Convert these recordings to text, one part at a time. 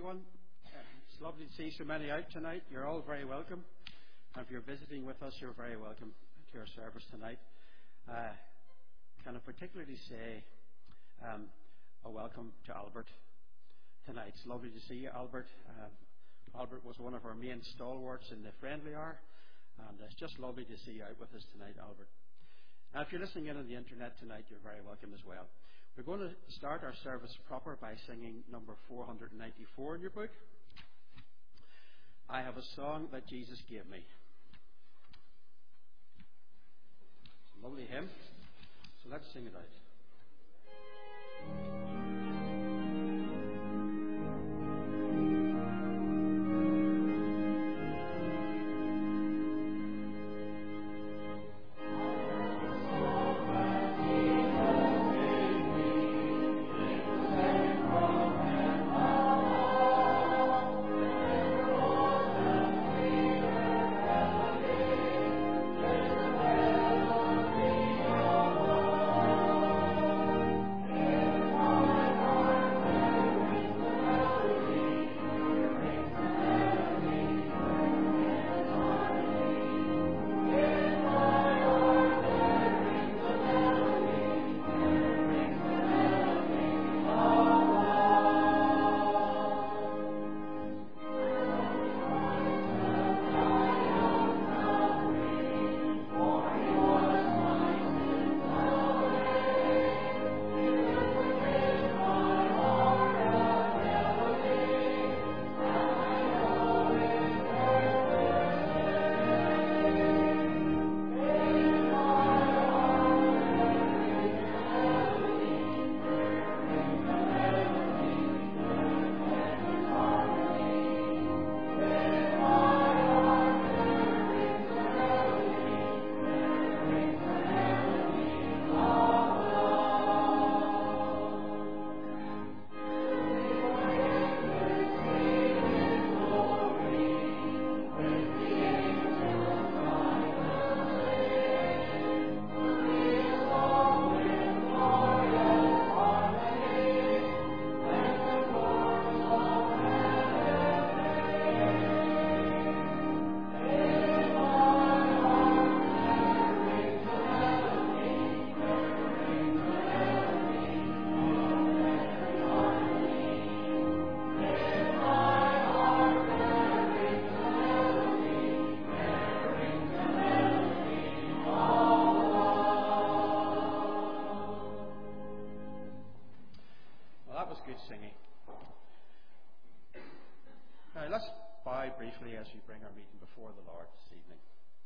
everyone. It's lovely to see so many out tonight. You're all very welcome. And if you're visiting with us, you're very welcome to our service tonight. Can I particularly say a welcome to Albert tonight. It's lovely to see you, Albert. Albert was one of our main stalwarts in the Friendly Hour, and it's just lovely to see you out with us tonight, Albert. Now, if you're listening in on the internet tonight, you're very welcome as well. We're going to start our service proper by singing number 494 in your book. I have a song that Jesus gave me. It's a lovely hymn, so let's sing it out. As we bring our meeting before the Lord this evening.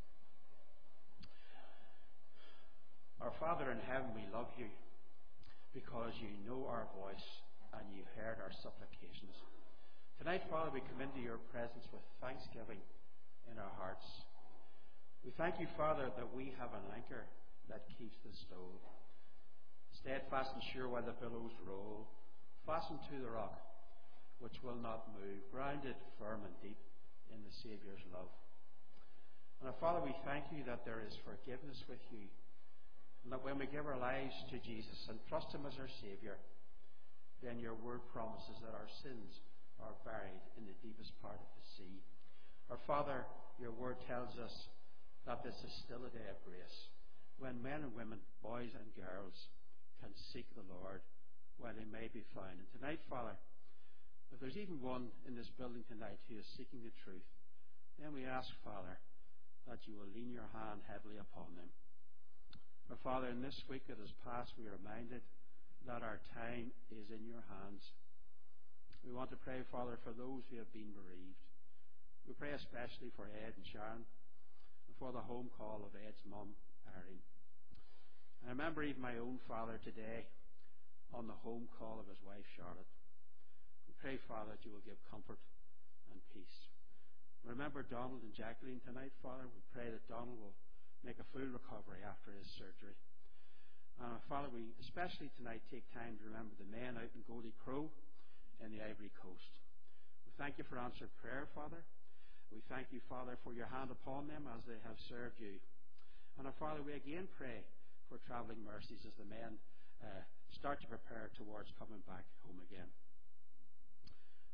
Our Father in heaven, we love you because you know our voice and you heard our supplications. Tonight, Father, we come into your presence with thanksgiving in our hearts. We thank you, Father, that we have an anchor that keeps the soul steadfast and sure while the billows roll, fastened to the rock which will not move, grounded firm and deep in the Saviour's love. And Father, we thank you that there is forgiveness with you, and that when we give our lives to Jesus and trust him as our Saviour, then your word promises that our sins are buried in the deepest part of the sea. Our Father, your word tells us that this is still a day of grace, when men and women, boys and girls, can seek the Lord while he may be found. And tonight, Father, if there's even one in this building tonight who is seeking the truth, then we ask, Father, that you will lean your hand heavily upon them. Our Father, in this week that has passed, we are reminded that our time is in your hands. We want to pray, Father, for those who have been bereaved. We pray especially for Ed and Sharon, and for the home call of Ed's mum, Irene. I remember even my own father today on the home call of his wife, Charlotte. We pray, Father, that you will give comfort and peace. Remember Donald and Jacqueline tonight, Father. We pray that Donald will make a full recovery after his surgery. Father, we especially tonight take time to remember the men out in Goldie Crow in the Ivory Coast. We thank you for answered prayer, Father. We thank you, Father, for your hand upon them as they have served you. And Father, we again pray for travelling mercies as the men start to prepare towards coming back home again.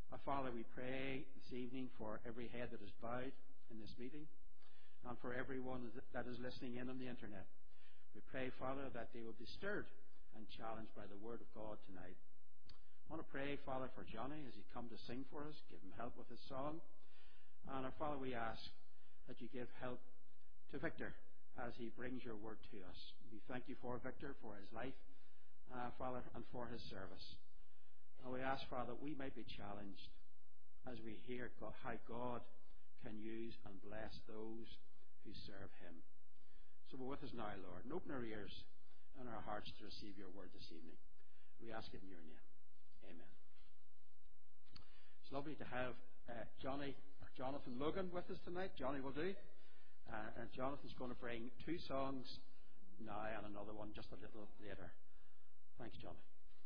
Our Father, we pray this evening for every head that is bowed in this meeting and for everyone that is listening in on the internet. We pray, Father, that they will be stirred and challenged by the Word of God tonight. I want to pray, Father, for Johnny as he come to sing for us. Give him help with his song. And our Father, we ask that you give help to Victor as he brings your word to us. We thank you for Victor, for his life, Father, and for his service. And we ask, Father, that we might be challenged as we hear how God can use and bless those who serve him. So be with us now, Lord, and open our ears and our hearts to receive your word this evening. We ask it in your name. Amen. It's lovely to have Jonathan Logan with us tonight. Johnny will do. And Jonathan's going to bring two songs now and another one just a little later. Thanks, Johnny.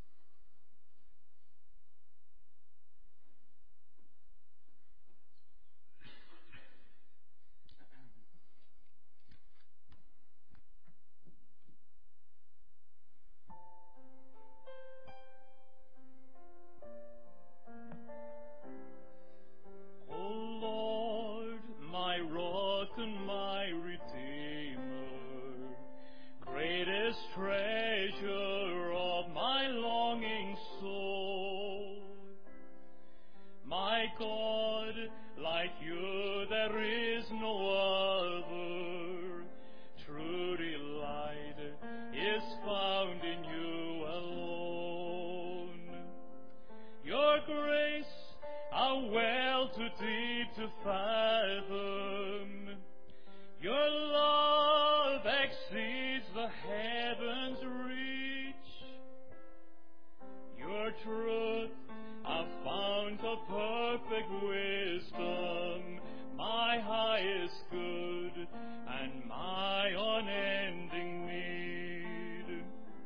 And my Redeemer, greatest treasure of my longing soul. My God, like you there is no other. True delight is found in you alone. Your grace, how well too deep to fathom. Your love exceeds the heavens' reach. Your truth, a fount of perfect wisdom, my highest good and my unending need.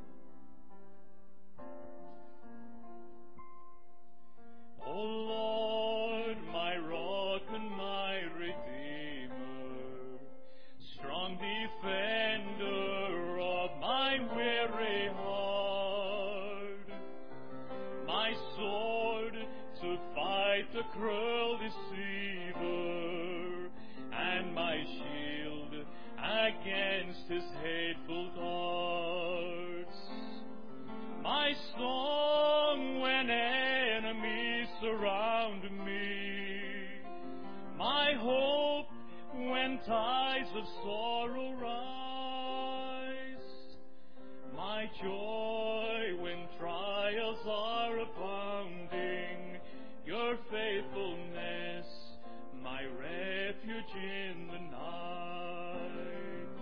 O Lord, my rock and my Redeemer, strong defender of my weary heart, my sword to fight the cruel deceiver, and my shield against his hateful darts, my song when enemies surround me, my hope when tides of sorrow rise, my joy when trials are abounding, your faithfulness, my refuge in the night.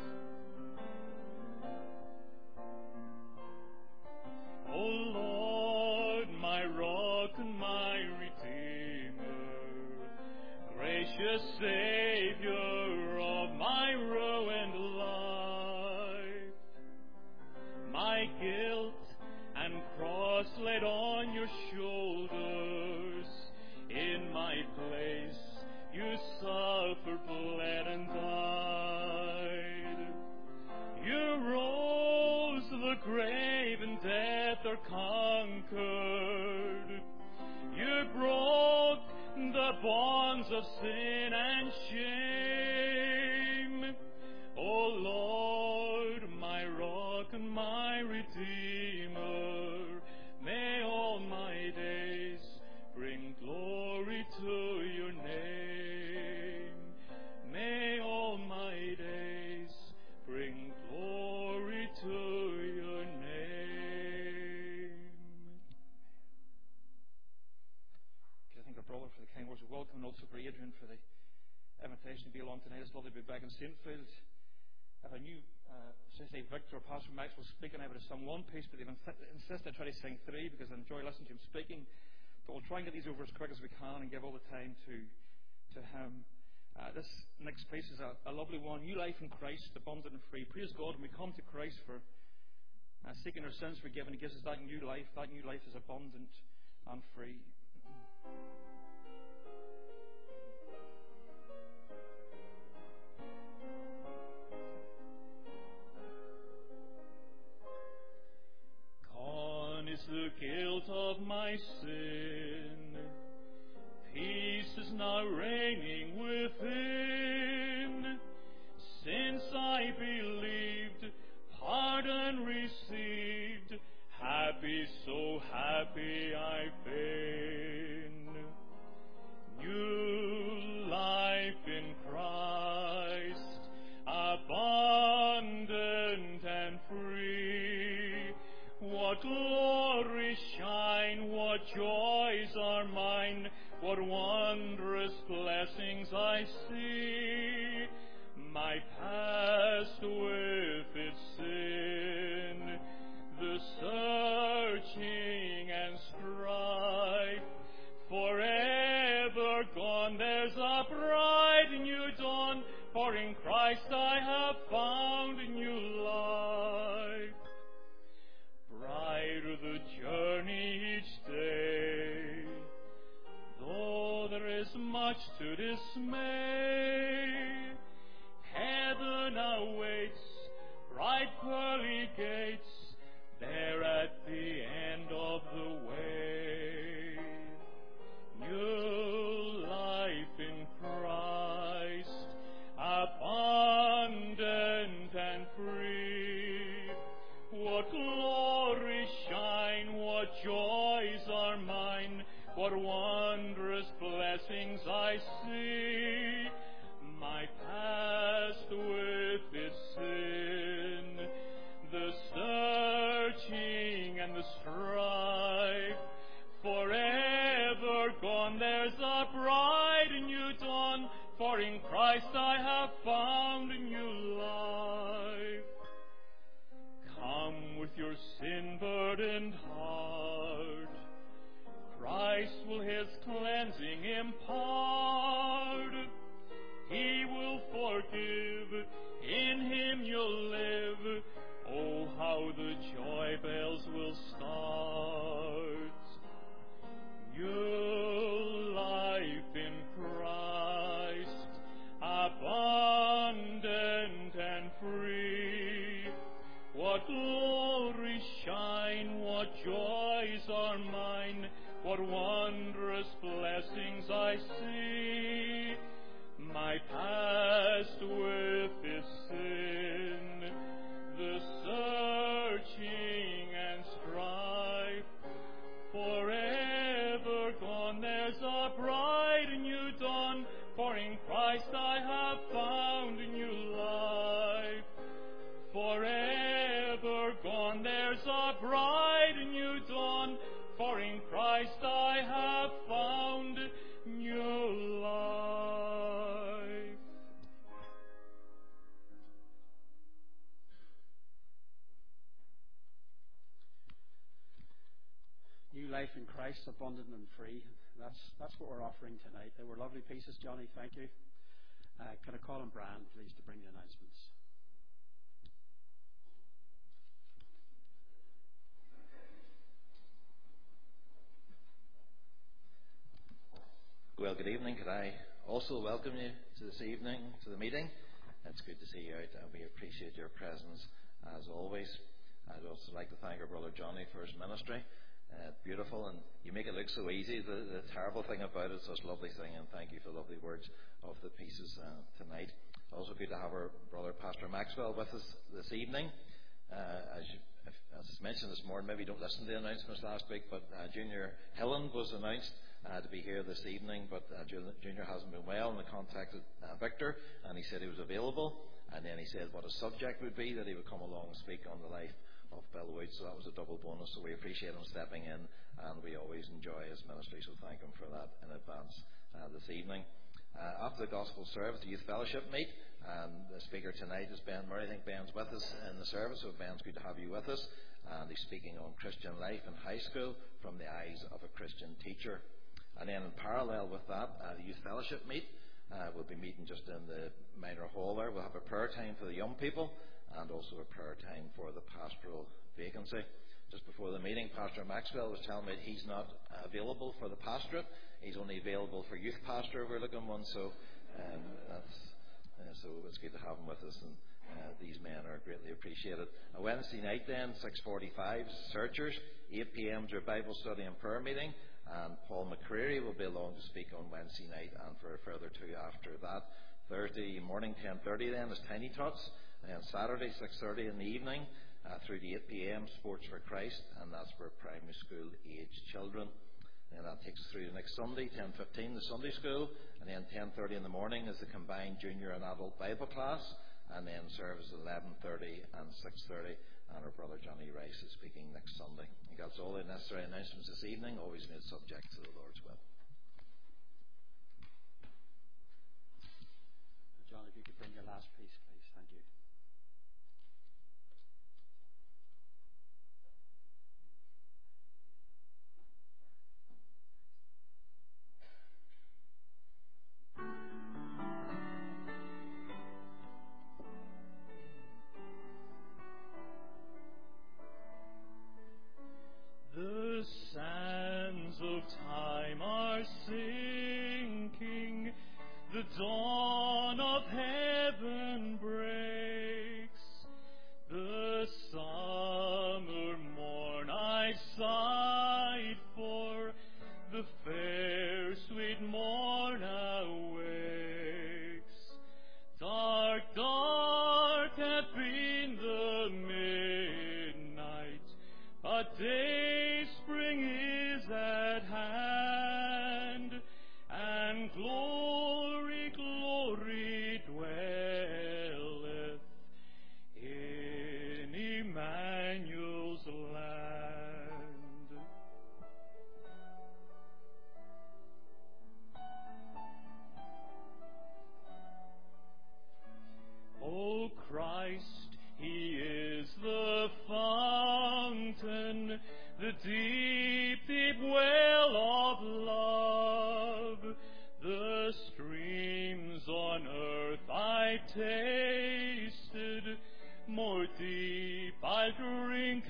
O Lord, my rock and my Redeemer, gracious Savior of my ruined life, my guilt and cross laid on your shoulders, in my place you suffered, bled, and died. You rose the grave and death are conquered. You broke the bonds of sin and shame. O Lord, my rock and my Redeemer, may all my days bring glory to your name. May all my days bring glory to your name. I thank our brother for the kind words of welcome, and also for Adrian for the invitation to be along tonight. It's lovely to be back in Saintfield. If I knew, say Victor or Pastor Max was speaking, I would have sung one piece, but they've insisted I try to sing three because I enjoy listening to him speaking. But we'll try and get these over as quick as we can and give all the time to him. This next piece is a lovely one. New life in Christ, abundant and free. Praise God, when we come to Christ for seeking our sins forgiven, He gives us that new life. That new life is abundant and free. Gone is the guilt of my sin. Christ I have found new life. Brighter the journey each day, though there is much to dismay. Heaven awaits bright pearly gates, there at the end of the way. New life in Christ, abundant and free. What glory shine, what joys are mine, what wondrous blessings I see. My past with its sin, the searching and the strife, forever gone, there's a bright new dawn, for in Christ I have found a new life. Come with your sin-burdened heart, Christ will his cleansing impart. He will forgive, in him you'll live. Oh, how the joy bells will start. New life in Christ, abundant and free. What glory shine, what joys are mine, what wondrous blessings I see. My past with its sin, the searching and strife, forever gone, there's a bright new dawn, for in Christ I have found a new life. Forever gone, there's a bright new dawn, for in Christ I have found new life. New life in Christ, abundant and free. That's what we're offering tonight. They were lovely pieces, Johnny. Thank you. Can I call on Brian, please, to bring the announcements? Well, good evening. Could I also welcome you to this evening, to the meeting? It's good to see you out, and we appreciate your presence as always. I'd also like to thank our brother Johnny for his ministry. Beautiful, and you make it look so easy. The terrible thing about it is such a lovely thing, and thank you for the lovely words of the pieces tonight. Also good to have our brother Pastor Maxwell with us this evening. As mentioned this morning, maybe you don't listen to the announcements last week, but Junior Hilland was announced to be here this evening, but Junior hasn't been well, and I contacted Victor, and he said he was available, and then he said what his subject would be, that he would come along and speak on the life of Bill Wood, so that was a double bonus, so we appreciate him stepping in, and we always enjoy his ministry, so thank him for that in advance this evening. After the gospel service, the youth fellowship meet, and the speaker tonight is Ben Murray. I think Ben's with us in the service, so Ben's good to have you with us, and he's speaking on Christian life in high school from the eyes of a Christian teacher. And then in parallel with that, the youth fellowship meet, we'll be meeting just in the minor hall there. We'll have a prayer time for the young people, and also a prayer time for the pastoral vacancy. Just before the meeting, Pastor Maxwell was telling me that he's not available for the pastorate. He's only available for youth pastor. We're looking one, so so it's good to have him with us, and these men are greatly appreciated. A Wednesday night then, 6:45, Searchers, 8 p.m. to a Bible study and prayer meeting, and Paul McCreary will be along to speak on Wednesday night, and for a further two after that. Thursday morning, 10:30 then, is Tiny Tots, and then Saturday, 6:30 in the evening, through to 8 p.m, Sports for Christ, and that's for primary school aged children. And that takes us through to next Sunday, 10:15, the Sunday school, and then 10:30 in the morning is the combined junior and adult Bible class, and then service 11:30 and 6:30, and our brother Johnny Rice is speaking next Sunday. I think that's all the necessary announcements this evening, always made subject to the Lord's will. John, if you could bring your last piece, please. Thank you. heaven breaks. The summer morn I sighed for, the fair sweet morn awakes. Dark, dark hath been the midnight, but day spring is at hand, and glory, glory dwelleth in Emmanuel's land. O Christ, He is the fountain, the deep, deep well of love. The streams on earth I tasted, more deep I'll drink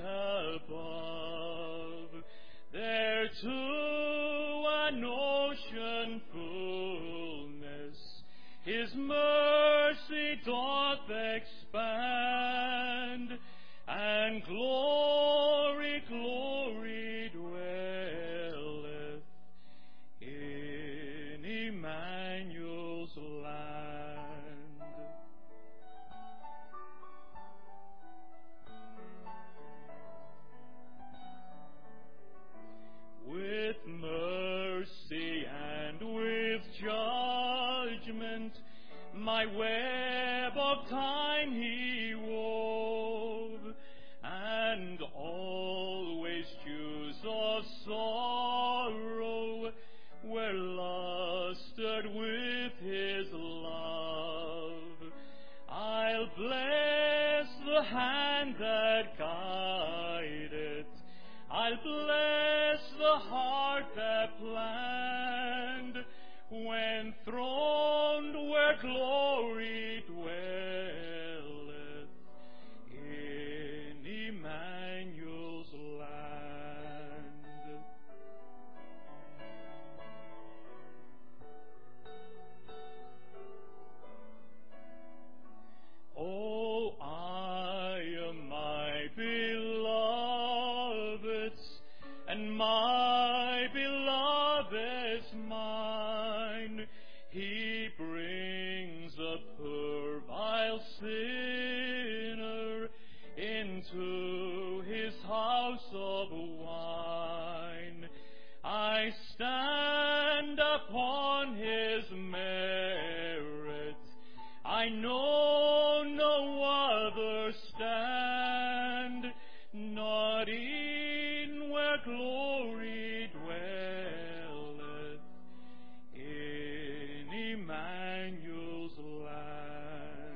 above. There to an ocean fullness His mercy doth expand, and glory, glory dwelleth in Emmanuel's land. With mercy and with judgment my web of time He wove, and always dews of sorrow were lusted with His love. I'll bless the hand that guideth, I'll bless the heart that planned, when throned where glory dwelleth in Emmanuel's land. Oh, I am my beloved's, and my beloved's mine. He brings a poor vile sinner into His house of wine. I stand upon His merit, I know no other stand, not in where glory dwelleth in Emmanuel's land.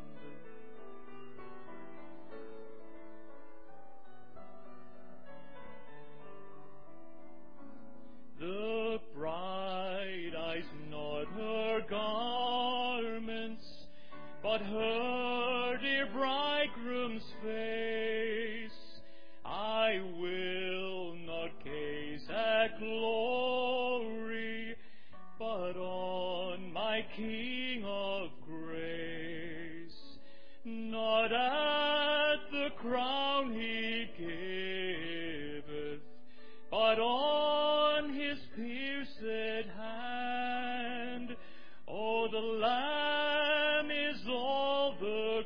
The bride eyes not her garments, but her dear bridegroom's face. I will not gaze at glory, but on my King of grace. Not at the crown He giveth, but on His pierced hand. Oh, the Lamb is all the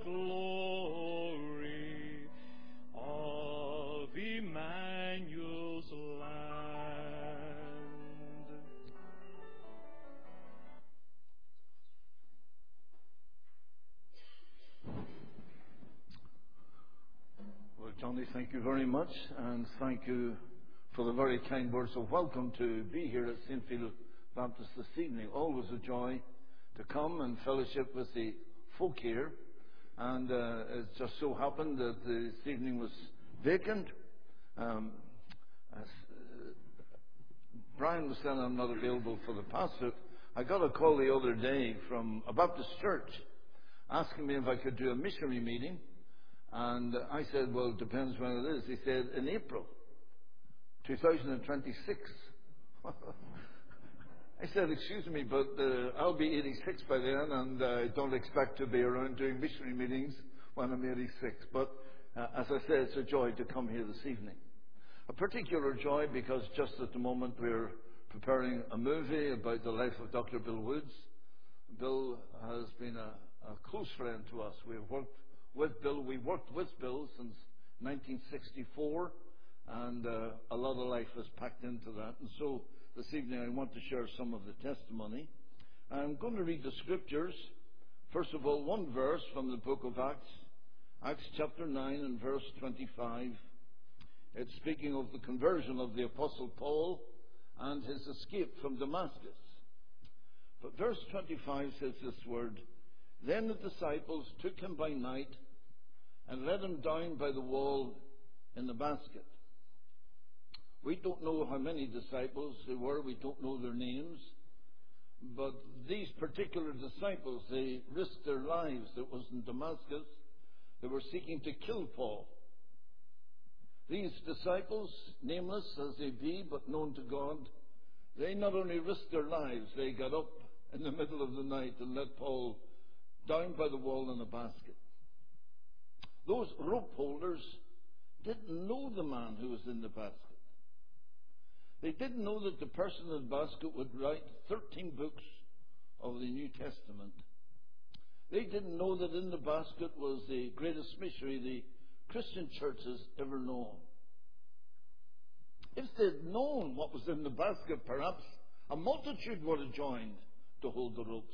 glory of Emmanuel's land. Well, Johnny, thank you very much, and thank you for the very kind words of welcome to be here at St. Phil Baptist this evening. Always a joy to come and fellowship with the folk here. And it just so happened that this evening was vacant. Brian was saying I'm not available for the pastor. I got a call the other day from a Baptist church asking me if I could do a missionary meeting. And I said, well, it depends when it is. He said, in April 2026. I said, excuse me, but I'll be 86 by then, and I don't expect to be around doing missionary meetings when I'm 86. But as I said, it's a joy to come here this evening. A particular joy because just at the moment we're preparing a movie about the life of Dr. Bill Woods. Bill has been a close friend to us. We've worked with Bill. We worked with Bill since 1964, and a lot of life was packed into that. And so this evening I want to share some of the testimony. I'm going to read the scriptures. First of all, one verse from the book of Acts, Acts chapter 9 and verse 25. It's speaking of the conversion of the Apostle Paul and his escape from Damascus. But verse 25 says this word, "Then the disciples took him by night and let him down by the wall in the basket." We don't know how many disciples there were. We don't know their names. But these particular disciples, they risked their lives. It was in Damascus. They were seeking to kill Paul. These disciples, nameless as they be, but known to God, they not only risked their lives, they got up in the middle of the night and let Paul down by the wall in a basket. Those rope holders didn't know the man who was in the basket. They didn't know that the person in the basket would write 13 books of the New Testament. They didn't know that in the basket was the greatest mystery the Christian church has ever known. If they'd known what was in the basket, perhaps a multitude would have joined to hold the ropes.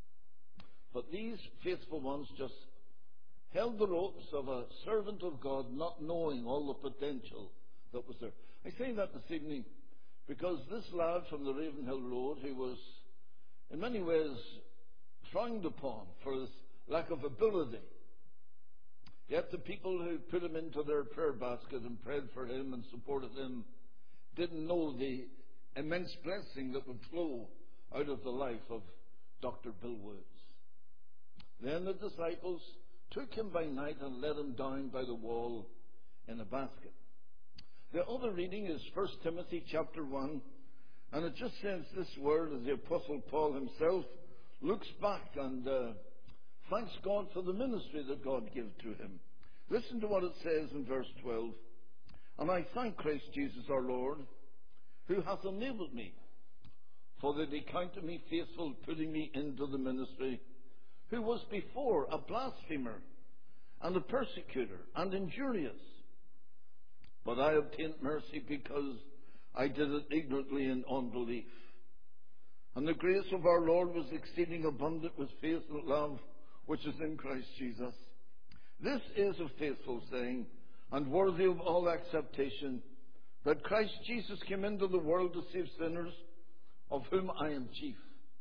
But these faithful ones just held the ropes of a servant of God, not knowing all the potential that was there. I say that this evening because this lad from the Ravenhill Road, who was in many ways frowned upon for his lack of ability, yet the people who put him into their prayer basket and prayed for him and supported him didn't know the immense blessing that would flow out of the life of Dr. Bill Woods. Then the disciples took him by night and let him down by the wall in a basket. The other reading is 1 Timothy chapter 1, and it just says this word as the Apostle Paul himself looks back and thanks God for the ministry that God gave to him. Listen to what it says in verse 12. "And I thank Christ Jesus our Lord, who hath enabled me, for that he counted me faithful, putting me into the ministry, who was before a blasphemer and a persecutor and injurious. But I obtained mercy because I did it ignorantly in unbelief. And the grace of our Lord was exceeding abundant with faith and love, which is in Christ Jesus. This is a faithful saying, and worthy of all acceptation, that Christ Jesus came into the world to save sinners, of whom I am chief.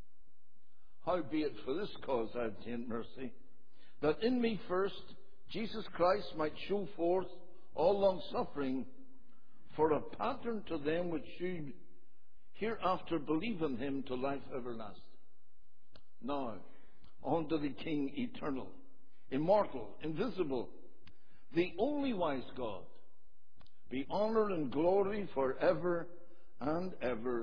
Howbeit for this cause I obtained mercy, that in me first Jesus Christ might show forth all long suffering, for a pattern to them which should hereafter believe in him to life everlasting. Now, unto the King eternal, immortal, invisible, the only wise God, be honour and glory forever and ever.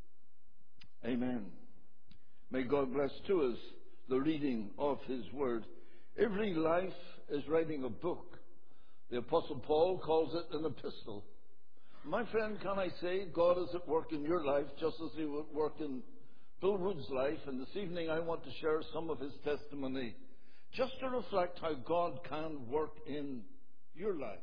Amen." May God bless to us the reading of his word. Every life is writing a book. The Apostle Paul calls it an epistle. My friend, can I say God is at work in your life just as he would work in Bill Wood's life, and this evening I want to share some of his testimony just to reflect how God can work in your life.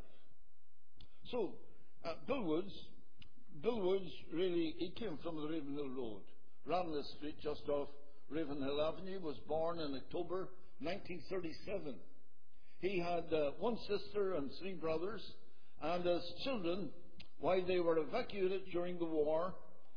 So, Bill Woods really, he came from the Ravenhill Road, Ramley Street, just off Ravenhill Avenue, was born in October 1937. He had one sister and 3 brothers, and as children, while they were evacuated during the war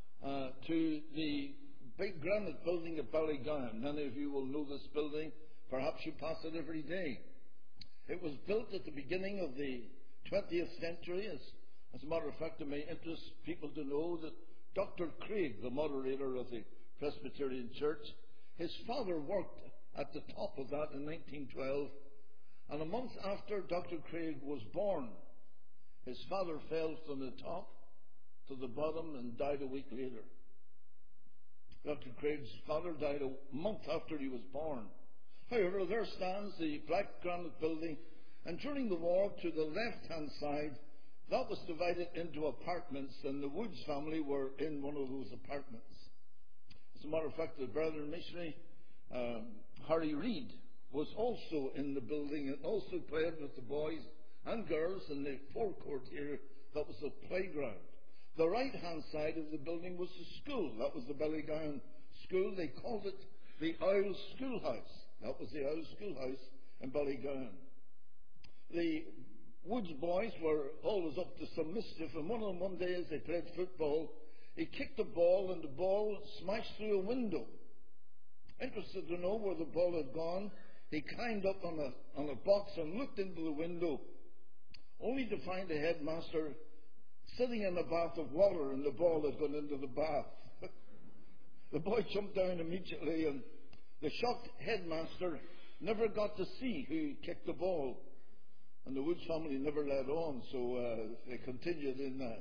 to the big granite building at Ballygowan. Many of you will know this building. Perhaps you pass it every day. It was built at the beginning of the 20th century. As a matter of fact, it may interest people to know that Dr. Craig, the moderator of the Presbyterian Church, his father worked at the top of that in 1912, and a month after Dr. Craig was born, his father fell from the top to the bottom and died a week later. Dr. Craig's father died a month after he was born. However, there stands the black granite building, and during the war, to the left-hand side, that was divided into apartments, and the Woods family were in one of those apartments. As a matter of fact, the Brethren missionary, Harry Reid, was also in the building and also played with the boys and girls in the forecourt here. That was the playground. The right-hand side of the building was the school. That was the Ballygowan School. They called it the Isle Schoolhouse. That was the Isle Schoolhouse in Ballygowan. The Woods boys were always up to some mischief, and one day as they played football, he kicked the ball and the ball smashed through a window. Interested to know where the ball had gone, he climbed up on a box and looked into the window, only to find the headmaster sitting in a bath of water, and the ball had gone into the bath. The boy jumped down immediately, and the shocked headmaster never got to see who kicked the ball. And the Woods family never let on, so they continued in that.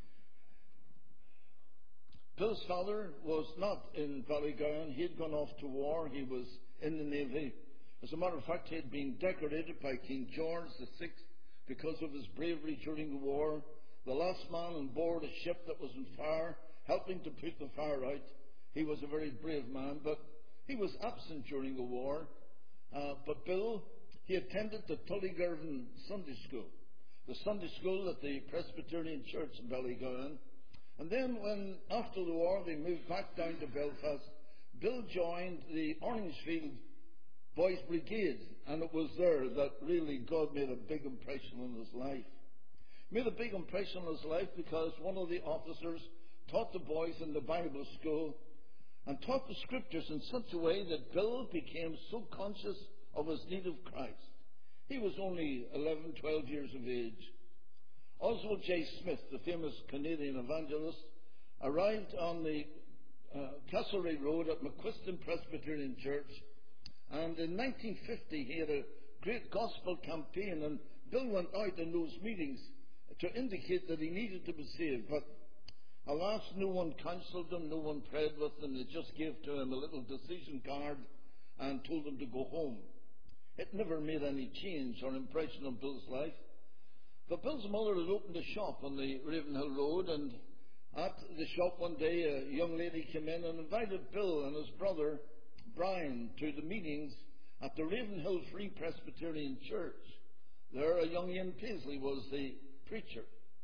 Bill's father was not in Ballygowan. He had gone off to war. He was in the Navy. As a matter of fact, he had been decorated by King George VI because of his bravery during the war. The last man on board a ship that was on fire, helping to put the fire out. He was a very brave man, but he was absent during the war. But Bill, he attended the Tullygirvan Sunday School, the Sunday school at the Presbyterian Church in Ballygowan. And then when, after the war, they moved back down to Belfast, Bill joined the Orangefield Boys Brigade, and it was there that really God made a big impression on his life. Made a big impression on his life because one of the officers taught the boys in the Bible school and taught the scriptures in such a way that Bill became so conscious of his need of Christ. He was only 11, 12 years of age. Oswald J. Smith, the famous Canadian evangelist, arrived on the Castlereagh Road at McQuiston Presbyterian Church, and in 1950 he had a great gospel campaign, and Bill went out in those meetings to indicate that he needed to be saved, but alas, no one counselled him, no one prayed with him. They just gave to him a little decision card and told him to go home. It never made any change or impression on Bill's life. But Bill's mother had opened a shop on the Ravenhill Road, and at the shop one day a young lady came in and invited Bill and his brother Brian to the meetings at the Ravenhill Free Presbyterian Church. There a young Ian Paisley was the preacher.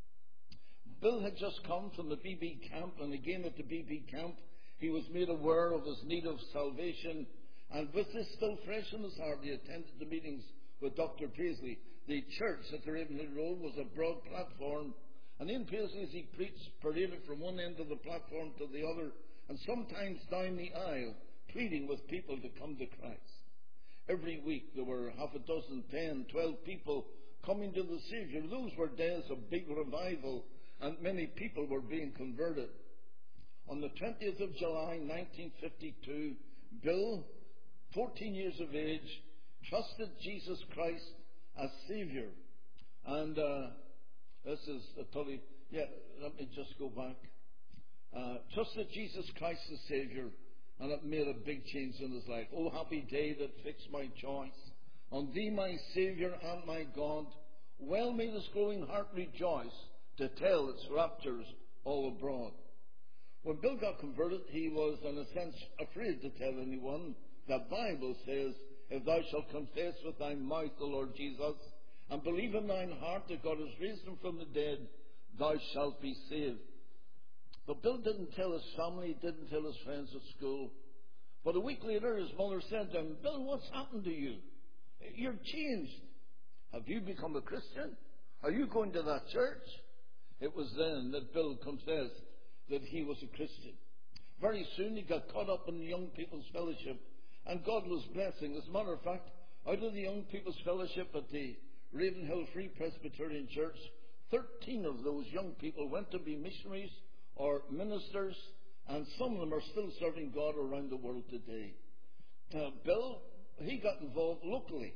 Bill had just come from the BB camp, and again at the BB camp he was made aware of his need of salvation, and with this still fresh in his heart he attended the meetings with Dr. Paisley. The church at the Ravenhill Road was a broad platform, and Ian Paisley, as he preached, paraded from one end of the platform to the other, and sometimes down the aisle, pleading with people to come to Christ. Every week there were half a dozen, 10, 12 people coming to the Saviour. Those were days of big revival, and many people were being converted. On the 20th of July 1952, Bill, 14 years of age, trusted Jesus Christ as Saviour. And this is a totally, let me just go back. Trusted Jesus Christ as Saviour, and it made a big change in his life. Oh, happy day that fixed my choice on Thee, my Saviour and my God. Well may this growing heart rejoice to tell its raptures all abroad. When Bill got converted, he was, in a sense, afraid to tell anyone. The Bible says, if thou shalt confess with thy mouth the Lord Jesus, and believe in thine heart that God has raised him from the dead, thou shalt be saved. But Bill didn't tell his family, didn't tell his friends at school. But a week later, his mother said to him, Bill, what's happened to you? You're changed. Have you become a Christian? Are you going to that church? It was then that Bill confessed that he was a Christian. Very soon he got caught up in the Young People's Fellowship, and God was blessing. As a matter of fact, out of the Young People's Fellowship at the Ravenhill Free Presbyterian Church, 13 of those young people went to be missionaries or ministers, and some of them are still serving God around the world today. Bill, he got involved locally.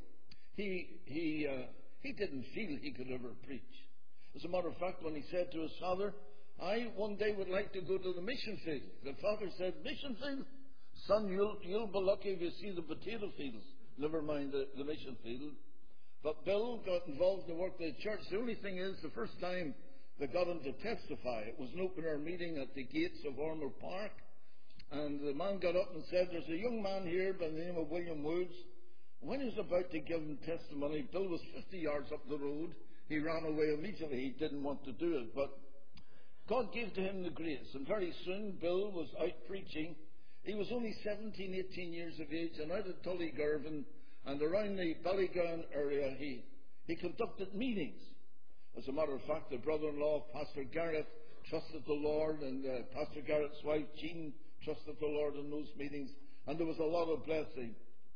He didn't feel he could ever preach. As a matter of fact, when he said to his father, I one day would like to go to the mission field. The father said, mission field? Son, you'll be lucky if you see the potato fields. Never mind the mission field. But Bill got involved in the work of the church. The only thing is, the first time they got him to testify, it was an open-air meeting at the gates of Ormer Park. And the man got up and said, there's a young man here by the name of William Woods. When he was about to give him testimony, Bill was 50 yards up the road. He ran away immediately. He didn't want to do it. But God gave to him the grace. And very soon, Bill was out preaching. He was only 17, 18 years of age, and out at Tullygirvan and around the Ballygowan area, he conducted meetings. As a matter of fact, the brother-in-law of Pastor Garrett trusted the Lord, and Pastor Garrett's wife, Jean, trusted the Lord in those meetings, and there was a lot of blessing.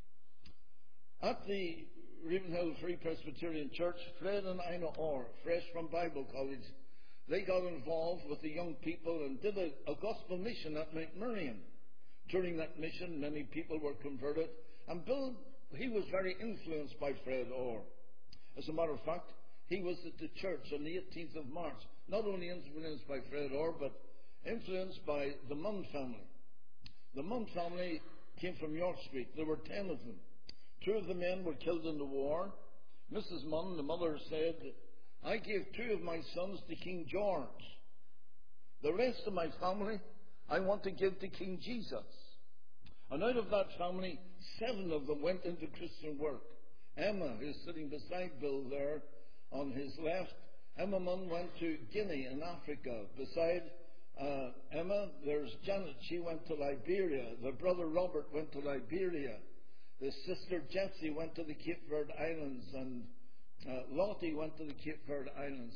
At the Ravenhill Free Presbyterian Church, Fred and Ina Orr, fresh from Bible College, they got involved with the young people and did a gospel mission at Mount Miriam. During that mission, many people were converted, and Bill, he was very influenced by Fred Orr. As a matter of fact, he was at the church on the 18th of March, not only influenced by Fred Orr, but influenced by the Munn family. The Munn family came from York Street. There were 10 of them. 2 of the men were killed in the war. Mrs. Munn, the mother, said, I gave 2 of my sons to King George. The rest of my family, I want to give to King Jesus. And out of that family, 7 of them went into Christian work. Emma, who's sitting beside Bill there on his left, Emma Munn went to Guinea in Africa. Beside Emma, there's Janet. She went to Liberia. Their brother Robert went to Liberia. The sister Jessie went to the Cape Verde Islands, and Lottie went to the Cape Verde Islands.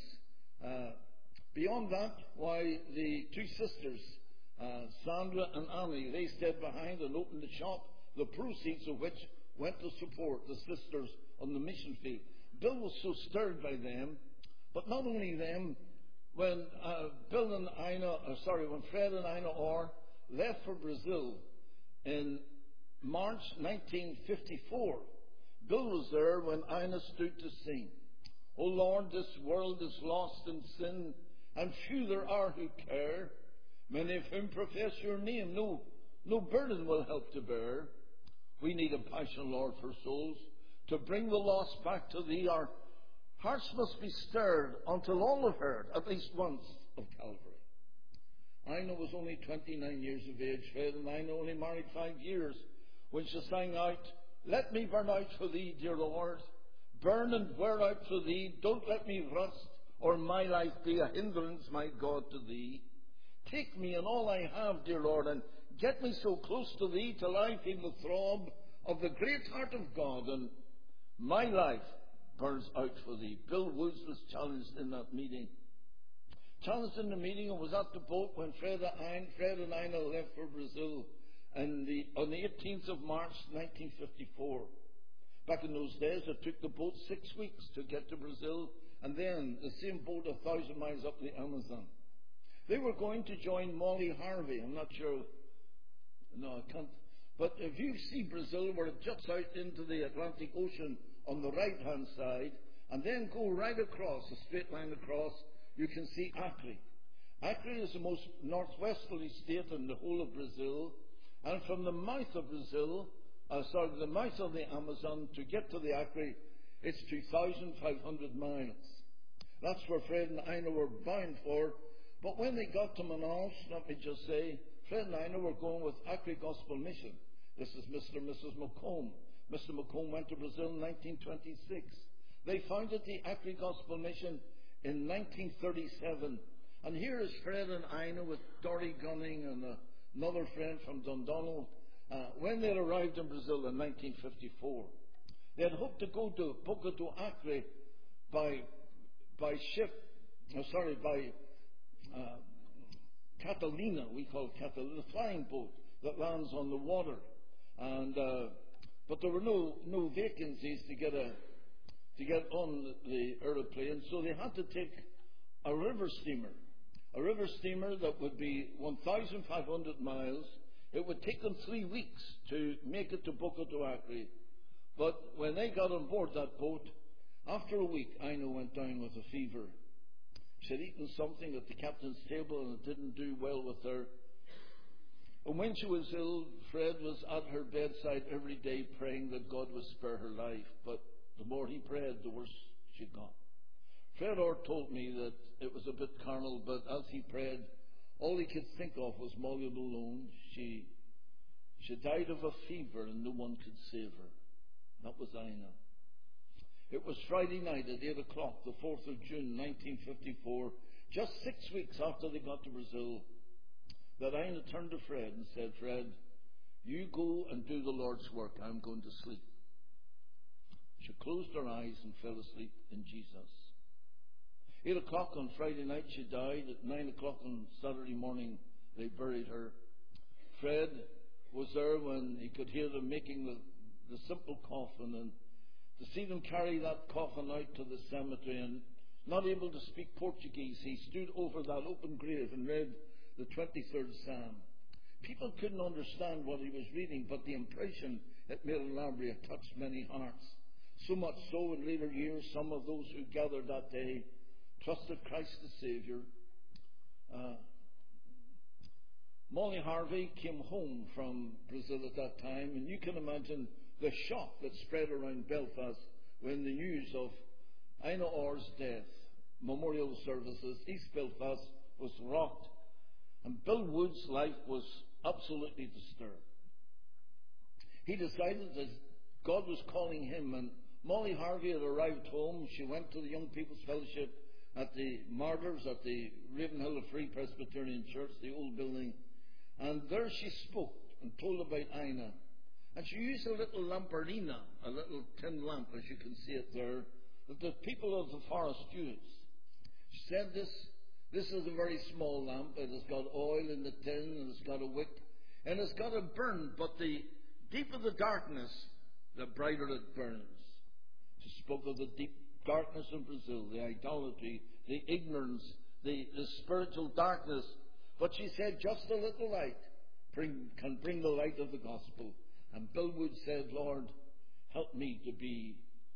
Beyond that, why, the 2 sisters, Sandra and Annie, they stayed behind and opened the shop, the proceeds of which went to support the sisters on the mission field. Bill was so stirred by them, but not only them. When when Fred and Ina Orr left for Brazil in March 1954, Bill was there when Ina stood to sing, O Lord, this world is lost in sin, and few there are who care. Many of whom profess your name, no burden will help to bear. We need a passion, Lord, for souls, to bring the lost back to thee. Our hearts must be stirred until all have heard, at least once, of Calvary. Ina was only 29 years of age. Fred and Ina only married 5 years when she sang out, Let me burn out for thee, dear Lord. Burn and wear out for thee. Don't let me rust, or my life be a hindrance, my God, to thee. Take me and all I have, dear Lord, and get me so close to thee till I feel the throb of the great heart of God, and my life burns out for thee. Bill Woods was challenged in that meeting. Challenged in the meeting, and was at the boat when Fred and Ina left for Brazil on the 18th of March 1954. Back in those days, it took the boat 6 weeks to get to Brazil, and then the same boat 1,000 miles up the Amazon. They were going to join Molly Harvey. I'm not sure. No, I can't. But if you see Brazil, where it juts out into the Atlantic Ocean on the right-hand side, and then go right across, a straight line across, you can see Acre. Acre is the most northwesterly state in the whole of Brazil, and from the mouth of the mouth of the Amazon to get to the Acre, it's 2,500 miles. That's where Fred and Ina were bound for. But when they got to Manaus, let me just say, Fred and Ina were going with Acre Gospel Mission. This is Mr. and Mrs. McComb. Mr. McComb went to Brazil in 1926. They founded the Acre Gospel Mission in 1937. And here is Fred and Ina with Dory Gunning and another friend from Dundonald when they arrived in Brazil in 1954. They had hoped to go to Boca do Acre by Catalina, we call Catalina, the flying boat that lands on the water. And but there were no vacancies to get on the aeroplane, so they had to take a river steamer that would be 1,500 miles. It would take them 3 weeks to make it to Boca do Acre. But when they got on board that boat, after a week, Ina went down with a fever. She had eaten something at the captain's table and it didn't do well with her. And when she was ill, Fred was at her bedside every day praying that God would spare her life. But the more he prayed, the worse she got. Fred Orr told me that it was a bit carnal, but as he prayed, all he could think of was Molly Malone. She died of a fever and no one could save her. That was Ina. It was Friday night at 8 o'clock, the 4th of June, 1954, just 6 weeks after they got to Brazil, that Ina turned to Fred and said, Fred, you go and do the Lord's work. I'm going to sleep. She closed her eyes and fell asleep in Jesus. 8 o'clock on Friday night she died. At 9 o'clock on Saturday morning they buried her. Fred was there when he could hear them making the simple coffin, and to see them carry that coffin out to the cemetery, and not able to speak Portuguese, he stood over that open grave and read the 23rd Psalm. People couldn't understand what he was reading, but the impression it made in Lambria touched many hearts. So much so in later years, some of those who gathered that day trusted Christ the Saviour. Molly Harvey came home from Brazil at that time, and you can imagine the shock that spread around Belfast when the news of Ina Orr's death, memorial services, East Belfast was rocked, and Bill Wood's life was absolutely disturbed. He decided that God was calling him, and Molly Harvey had arrived home. She went to the Young People's Fellowship at the Martyrs at the Ravenhill Free Presbyterian Church, the old building, and there she spoke and told about Ina. And she used a little lamparina, a little tin lamp, as you can see it there, that the people of the forest use. She said this is a very small lamp. It has got oil in the tin, and it's got a wick, and it's got a burn, but the deeper the darkness, the brighter it burns. She spoke of the deep darkness in Brazil, the idolatry, the ignorance, the spiritual darkness. But she said just a little light can bring the light of the gospel. And Bill Wood said, Lord, help me to be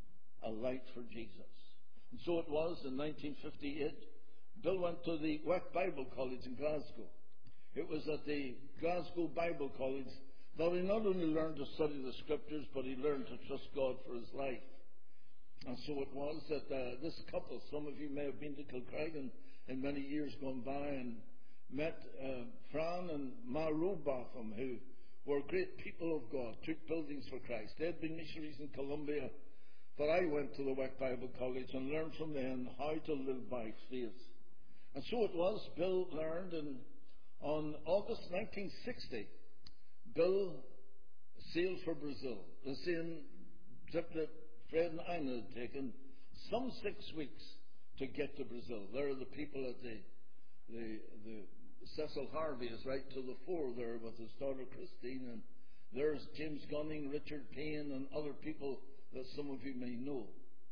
a light for Jesus. And so it was in 1958. Bill went to the West Bible College in Glasgow. It was at the Glasgow Bible College that he not only learned to study the Scriptures, but he learned to trust God for his life. And so it was that this couple, some of you may have been to Kilcragan in many years gone by and met Fran and Ma Robotham, who were great people of God, took buildings for Christ. They had been missionaries in Colombia, but I went to the West Bible College and learned from them how to live by faith. And so it was, Bill learned, and on August 1960, Bill sailed for Brazil. The same trip that Fred and Ina had taken, some 6 weeks to get to Brazil. There are the people at the Cecil Harvey is right to the fore there with his daughter Christine, and there's James Gunning, Richard Payne, and other people that some of you may know.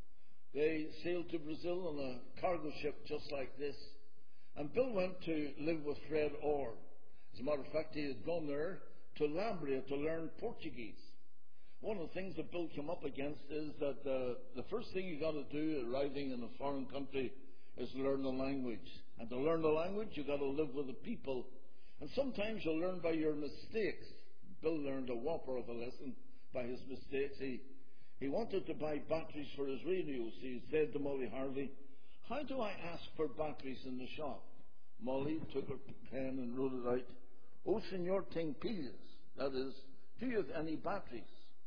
They sailed to Brazil on a cargo ship just like this, and Bill went to live with Fred Orr. As a matter of fact, he had gone there to Lambria to learn Portuguese. One of the things that Bill came up against is that the first thing you got to do arriving in a foreign country is learn the language. And to learn the language, you got to live with the people. And sometimes you'll learn by your mistakes. Bill learned a whopper of a lesson by his mistakes. He wanted to buy batteries for his radios. He said to Molly Harvey, how do I ask for batteries in the shop? Molly took her pen and wrote it out. O senor tem pilhas. That is, do you have any batteries?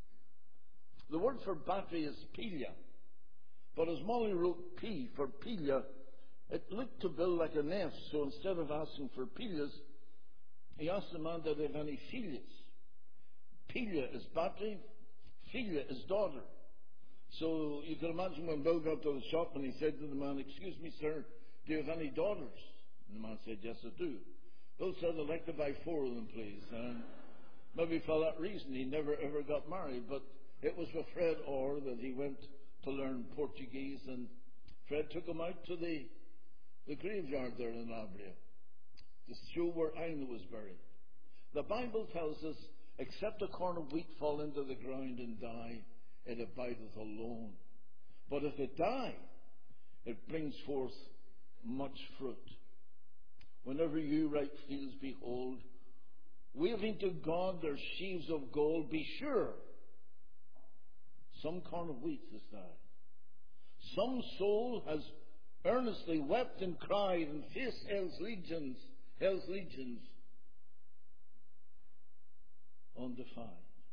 The word for battery is pilha. But as Molly wrote P for pilha, it looked to Bill like an F, so instead of asking for pilhas, he asked the man did they have any filhas. Pilha is battery, filha is daughter. So you can imagine when Bill got to the shop and he said to the man, excuse me sir, do you have any daughters? And the man said, yes I do. Bill said, I'd like to buy 4 of them please. And maybe for that reason he never ever got married, but it was with Fred Orr that he went to learn Portuguese, and Fred took him out to the graveyard there in Lambria to show where Ina was buried. The Bible tells us, except a corn of wheat fall into the ground and die, it abideth alone. But if it die, it brings forth much fruit. Whenever you right fields behold, waving to God their sheaves of gold, be sure some corn of wheat is there. Some soul has earnestly wept and cried and faced hell's legions undefined.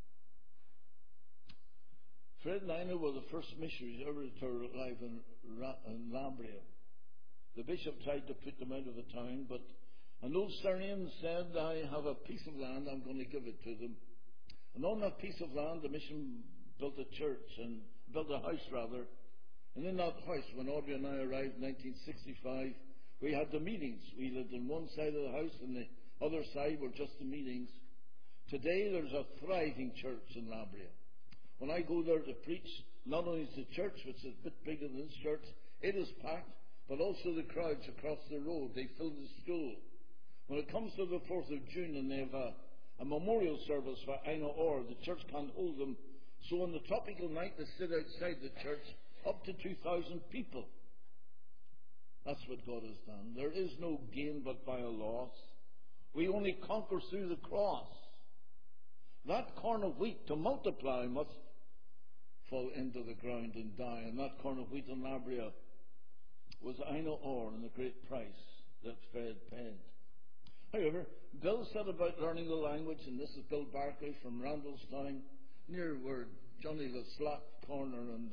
Fred and I were the first missionaries ever to arrive in Lambria. The bishop tried to put them out of the town, but an old Syrian said, I have a piece of land, I'm going to give it to them. And on that piece of land, the mission built a church, and built a house rather. And in that house, when Audrey and I arrived in 1965, we had the meetings. We lived on one side of the house, and the other side were just the meetings. Today, there's a thriving church in Lambria. When I go there to preach, not only is the church, which is a bit bigger than this church, it is packed, but also the crowds across the road. They fill the school. When it comes to the 4th of June and they have a memorial service for Aina Orr, the church can't hold them. So on the tropical night, they sit outside the church, up to 2,000 people. That's what God has done. There is no gain but by a loss. We only conquer through the cross. That corn of wheat to multiply must fall into the ground and die. And that corn of wheat in Lambria was Aina Orr and the great price that Fred paid. However, Bill set about learning the language, and this is Bill Barkley from Randallstown, near where Johnny the Slack corner. And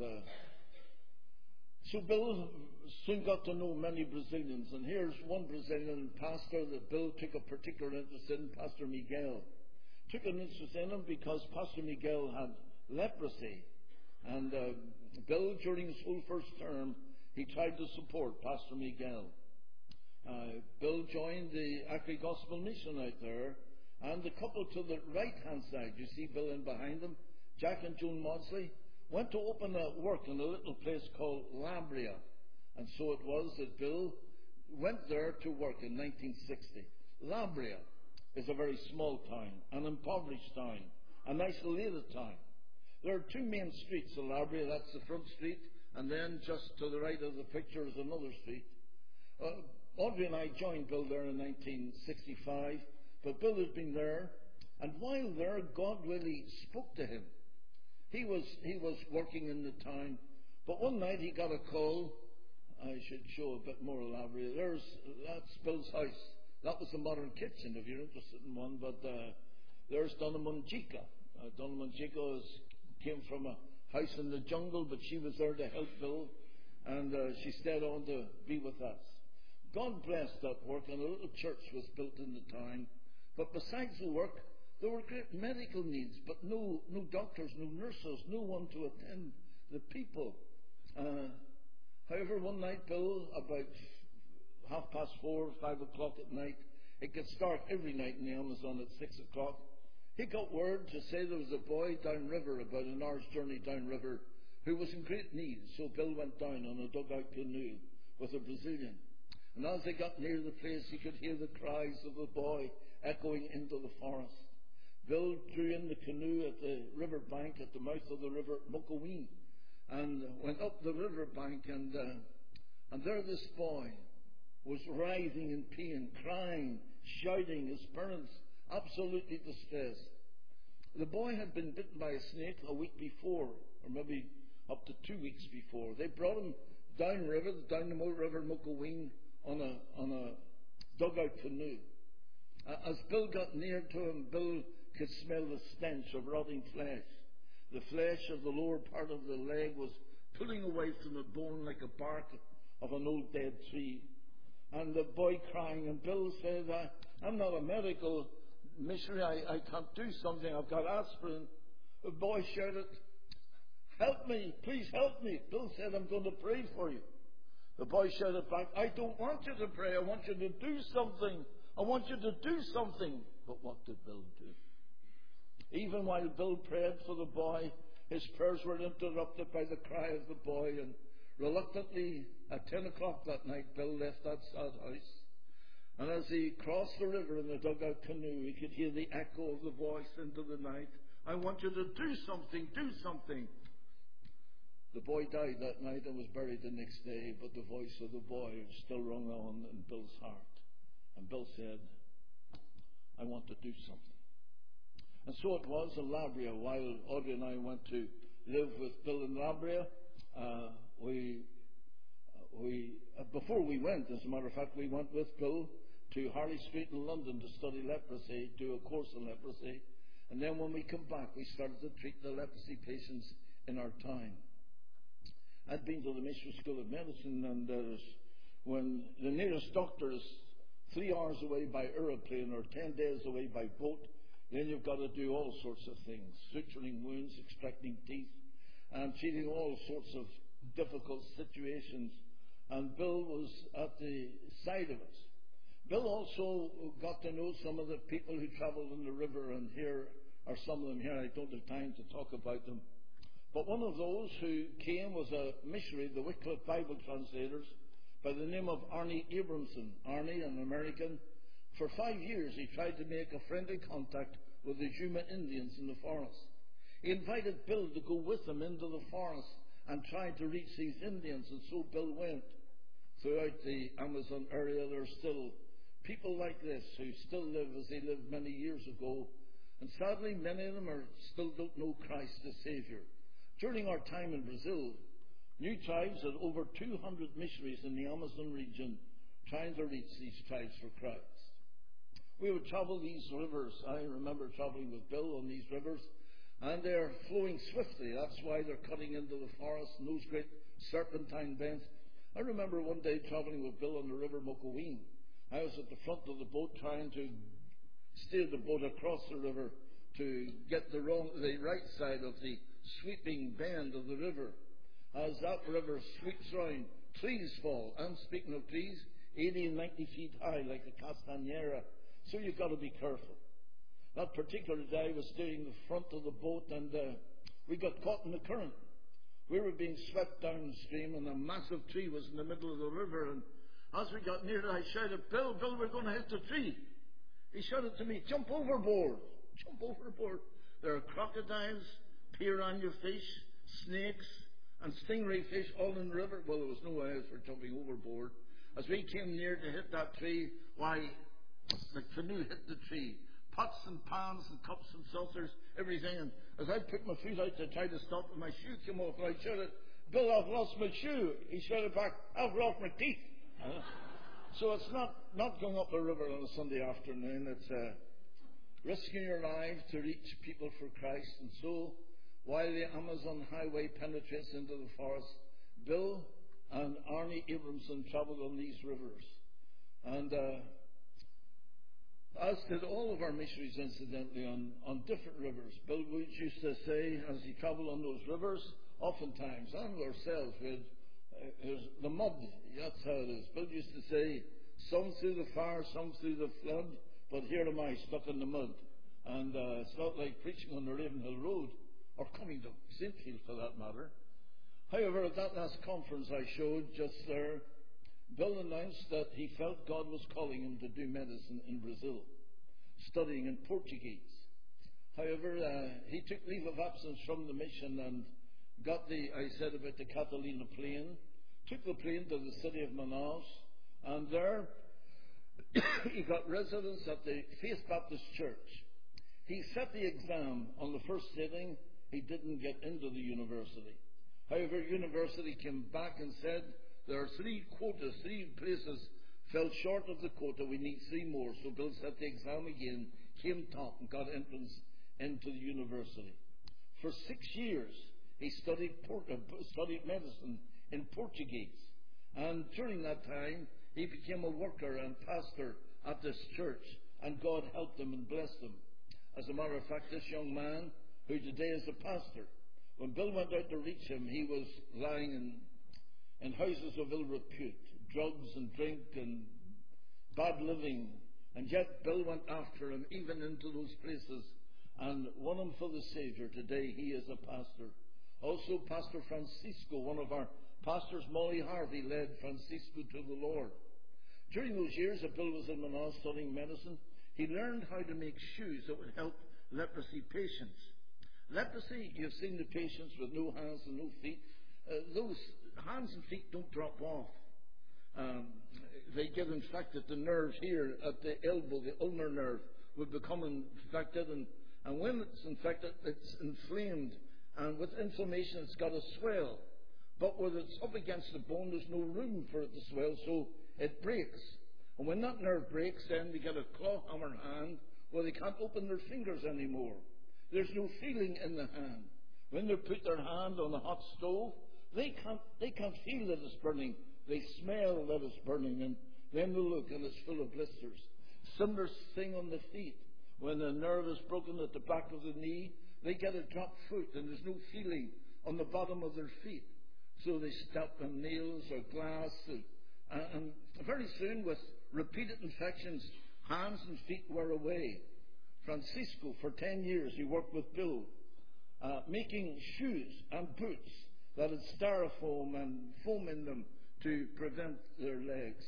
so Bill soon got to know many Brazilians, and here's one Brazilian pastor that Bill took a particular interest in, Pastor Miguel. Took an interest in him because Pastor Miguel had leprosy, and Bill, during his whole first term, he tried to support Pastor Miguel. Bill joined the Acre Gospel Mission out there, and the couple to the right-hand side, you see Bill in behind them, Jack and Joan Maudsley, went to open a work in a little place called Lambria. And so it was that Bill went there to work in 1960. Lambria is a very small town, an impoverished town, an isolated town. There are two main streets in Lambria. That's the front street, and then just to the right of the picture is another street. Audrey and I joined Bill there in 1965, but Bill had been there, and while there, God really spoke to him. He was working in the town, but one night he got a call. I should show a bit more elaborate. That's Bill's house. That was the modern kitchen, if you're interested in one. But there's Donna Manjica. Donna Manjica came from a house in the jungle, but she was there to help Bill, and she stayed on to be with us. God blessed that work, and a little church was built in the town. But besides the work, there were great medical needs, but no doctors, no nurses, no one to attend the people. However, one night, Bill, about 4:30, 5 o'clock at night, it gets dark every night in the Amazon at 6 o'clock, he got word to say there was a boy downriver, about an hour's journey downriver, who was in great need. So Bill went down on a dugout canoe with a Brazilian. And as they got near the place, he could hear the cries of the boy echoing into the forest. Bill drew in the canoe at the river bank, at the mouth of the river Mokoween, and went up the river bank, and there this boy was writhing in pain, crying, shouting, his parents absolutely distressed. The boy had been bitten by a snake a week before, or maybe up to 2 weeks before. They brought him down the river Mokoween, on a dugout canoe. As Bill got near to him, Bill could smell the stench of rotting flesh. The flesh of the lower part of the leg was pulling away from the bone like a bark of an old dead tree. And the boy crying, and Bill said, I'm not a medical missionary, I can't do something, I've got aspirin. The boy shouted, help me, please help me. Bill said, I'm going to pray for you. The boy shouted back, I don't want you to pray, I want you to do something. I want you to do something. But what did Bill do? Even while Bill prayed for the boy, his prayers were interrupted by the cry of the boy, and reluctantly, at 10 o'clock that night, Bill left that sad house. And as he crossed the river in the dugout canoe, he could hear the echo of the voice into the night. I want you to do something, do something. The boy died that night and was buried the next day, but the voice of the boy still rung on in Bill's heart. And Bill said, I want to do something. And so it was in Labria. While Audrey and I went to live with Bill in Labria, before we went, as a matter of fact, we went with Bill to Harley Street in London to study leprosy, do a course on leprosy. And then when we come back, we started to treat the leprosy patients in our town. I'd been to the Mission School of Medicine, and when the nearest doctor is 3 hours away by aeroplane or 10 days away by boat, then you've got to do all sorts of things, suturing wounds, extracting teeth, and treating all sorts of difficult situations. And Bill was at the side of us. Bill also got to know some of the people who travelled on the river, and here are some of them here. I don't have time to talk about them. But one of those who came was a missionary, the Wycliffe Bible translators, by the name of Arnie Abramson. Arnie, an American. For 5 years he tried to make a friendly contact with the Juma Indians in the forest. He invited Bill to go with him into the forest and tried to reach these Indians, and so Bill went. Throughout the Amazon area there are still people like this who still live as they lived many years ago, and sadly many of them still don't know Christ as Saviour. During our time in Brazil, New Tribes had over 200 missionaries in the Amazon region trying to reach these tribes for Christ. We would travel these rivers. I remember travelling with Bill on these rivers, and they're flowing swiftly. That's why they're cutting into the forest and those great serpentine bends. I remember one day travelling with Bill on the River Mokoween. I was at the front of the boat trying to steer the boat across the river to get the right side of the sweeping bend of the river. As that river sweeps round, trees fall. I'm speaking of trees 80 and 90 feet high, like the Castanera. So you've got to be careful. That particular day I was steering the front of the boat, and we got caught in the current. We were being swept downstream, and a massive tree was in the middle of the river. And as we got near it, I shouted, Bill, we're going to hit the tree. He shouted to me, jump overboard. Jump overboard. There are crocodiles, piranha fish, snakes, and stingray fish all in the river. Well, there was no way for jumping overboard. As we came near to hit that tree, why, the canoe hit the tree. Pots and pans and cups and saucers, everything. And as I put my foot out to try to stop it, my shoe came off, and I shouted, Bill, I've lost my shoe. He shouted back, I've lost my teeth. So it's not going up the river on a Sunday afternoon. It's risking your life to reach people for Christ. And so, while the Amazon highway penetrates into the forest, Bill and Arnie Abramson travelled on these rivers. And as did all of our missionaries, incidentally, on different rivers. Bill Woods used to say, as he travelled on those rivers, oftentimes, and ourselves, the mud, that's how it is. Bill used to say, some through the fire, some through the flood, but here am I, stuck in the mud. And it's not like preaching on the Ravenhill Road, or coming to St. Field for that matter. However, at that last conference I showed just there, Bill announced that he felt God was calling him to do medicine in Brazil, studying in Portuguese. However, he took leave of absence from the mission and got I said about the Catalina plane, took the plane to the city of Manaus, and there he got residence at the Faith Baptist Church. He set the exam on the first sitting. He didn't get into the university. However, university came back and said, there are 3 quotas, 3 places fell short of the quota. We need 3 more. So Bill set the exam again, came top, and got entrance into the university. For 6 years, he studied medicine in Portuguese. And during that time, he became a worker and pastor at this church. And God helped him and blessed him. As a matter of fact, this young man, who today is a pastor, when Bill went out to reach him, he was lying in houses of ill repute, drugs and drink and bad living. And yet Bill went after him, even into those places, and won him for the Saviour. Today he is a pastor. Also, Pastor Francisco, one of our pastors, Molly Harvey, led Francisco to the Lord. During those years that Bill was in Manaus studying medicine, he learned how to make shoes that would help leprosy patients. Leprosy, you've seen the patients with no hands and no feet, those hands and feet don't drop off. They get infected. The nerve here at the elbow, the ulnar nerve, will become infected, and when it's infected, it's inflamed, and with inflammation, it's got to swell. But when it's up against the bone, there's no room for it to swell, so it breaks. And when that nerve breaks, then they get a claw hammer hand where they can't open their fingers anymore. There's no feeling in the hand. When they put their hand on a hot stove, they can't feel that it's burning. They smell that it's burning, and then they look, and it's full of blisters. Similar thing on the feet. When the nerve is broken at the back of the knee, they get a dropped foot, and there's no feeling on the bottom of their feet. So they step on nails or glass, and very soon, with repeated infections, hands and feet wear away. Francisco, for 10 years, he worked with Bill, making shoes and boots that had styrofoam and foam in them to prevent their legs.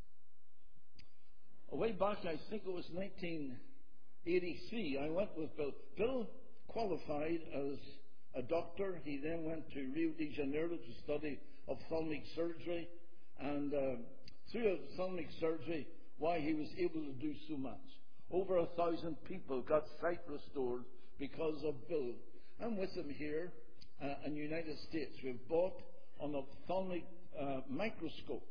Way back, I think it was 1983, I went with Bill. Bill qualified as a doctor. He then went to Rio de Janeiro to study ophthalmic surgery, and through ophthalmic surgery, why he was able to do so much. Over 1,000 people got sight restored because of Bill. I'm with him here in the United States. We've bought an ophthalmic microscope.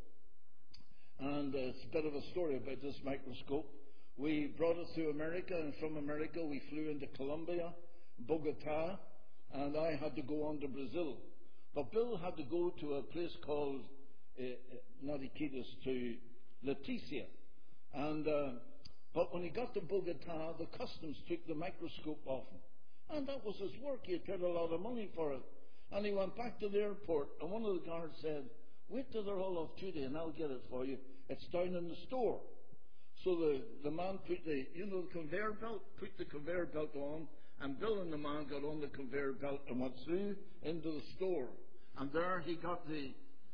And it's a bit of a story about this microscope. We brought it to America, and from America we flew into Colombia, Bogota, and I had to go on to Brazil. But Bill had to go to a place called, not Iquitos, to Leticia. And but when he got to Bogota, the customs took the microscope off him. And that was his work. He had paid a lot of money for it. And he went back to the airport, and one of the guards said, "Wait till they're all off duty and I'll get it for you. It's down in the store." So the man put the conveyor belt, put the conveyor belt on, and Bill and the man got on the conveyor belt and went through into the store. And there he got the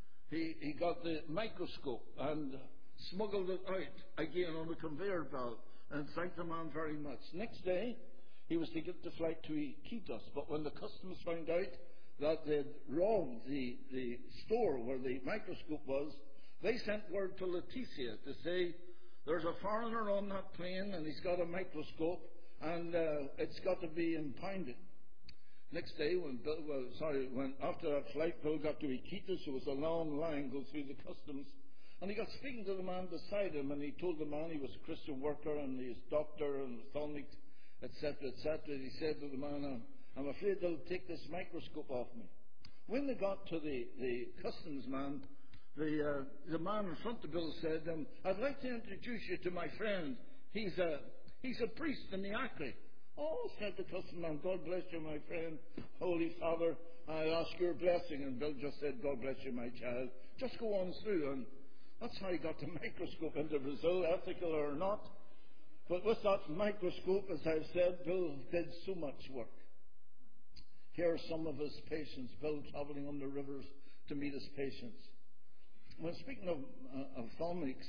microscope and smuggled it out again on the conveyor belt, and thanked the man very much. Next day, he was to get the flight to Iquitos, but when the customs found out that they'd robbed the store where the microscope was, they sent word to Leticia to say, "There's a foreigner on that plane and he's got a microscope and it's got to be impounded." Next day, when after that flight, Bill got to Iquitos, there was a long line go through the customs, and he got speaking to the man beside him, and he told the man he was a Christian worker and he's doctor and ophthalmic, etc., etc. He said to the man, "I'm afraid they'll take this microscope off me." When they got to the customs man, the man in front of Bill said, "I'd like to introduce you to my friend. He's a priest in the Acre." "Oh," said the customs man, "God bless you, my friend. Holy Father, I ask your blessing." And Bill just said, "God bless you, my child. Just go on through." And that's how he got the microscope into Brazil, ethical or not. But with that microscope, as I've said, Bill did so much work. Here are some of his patients, Bill travelling on the rivers to meet his patients. When speaking of ophthalmics,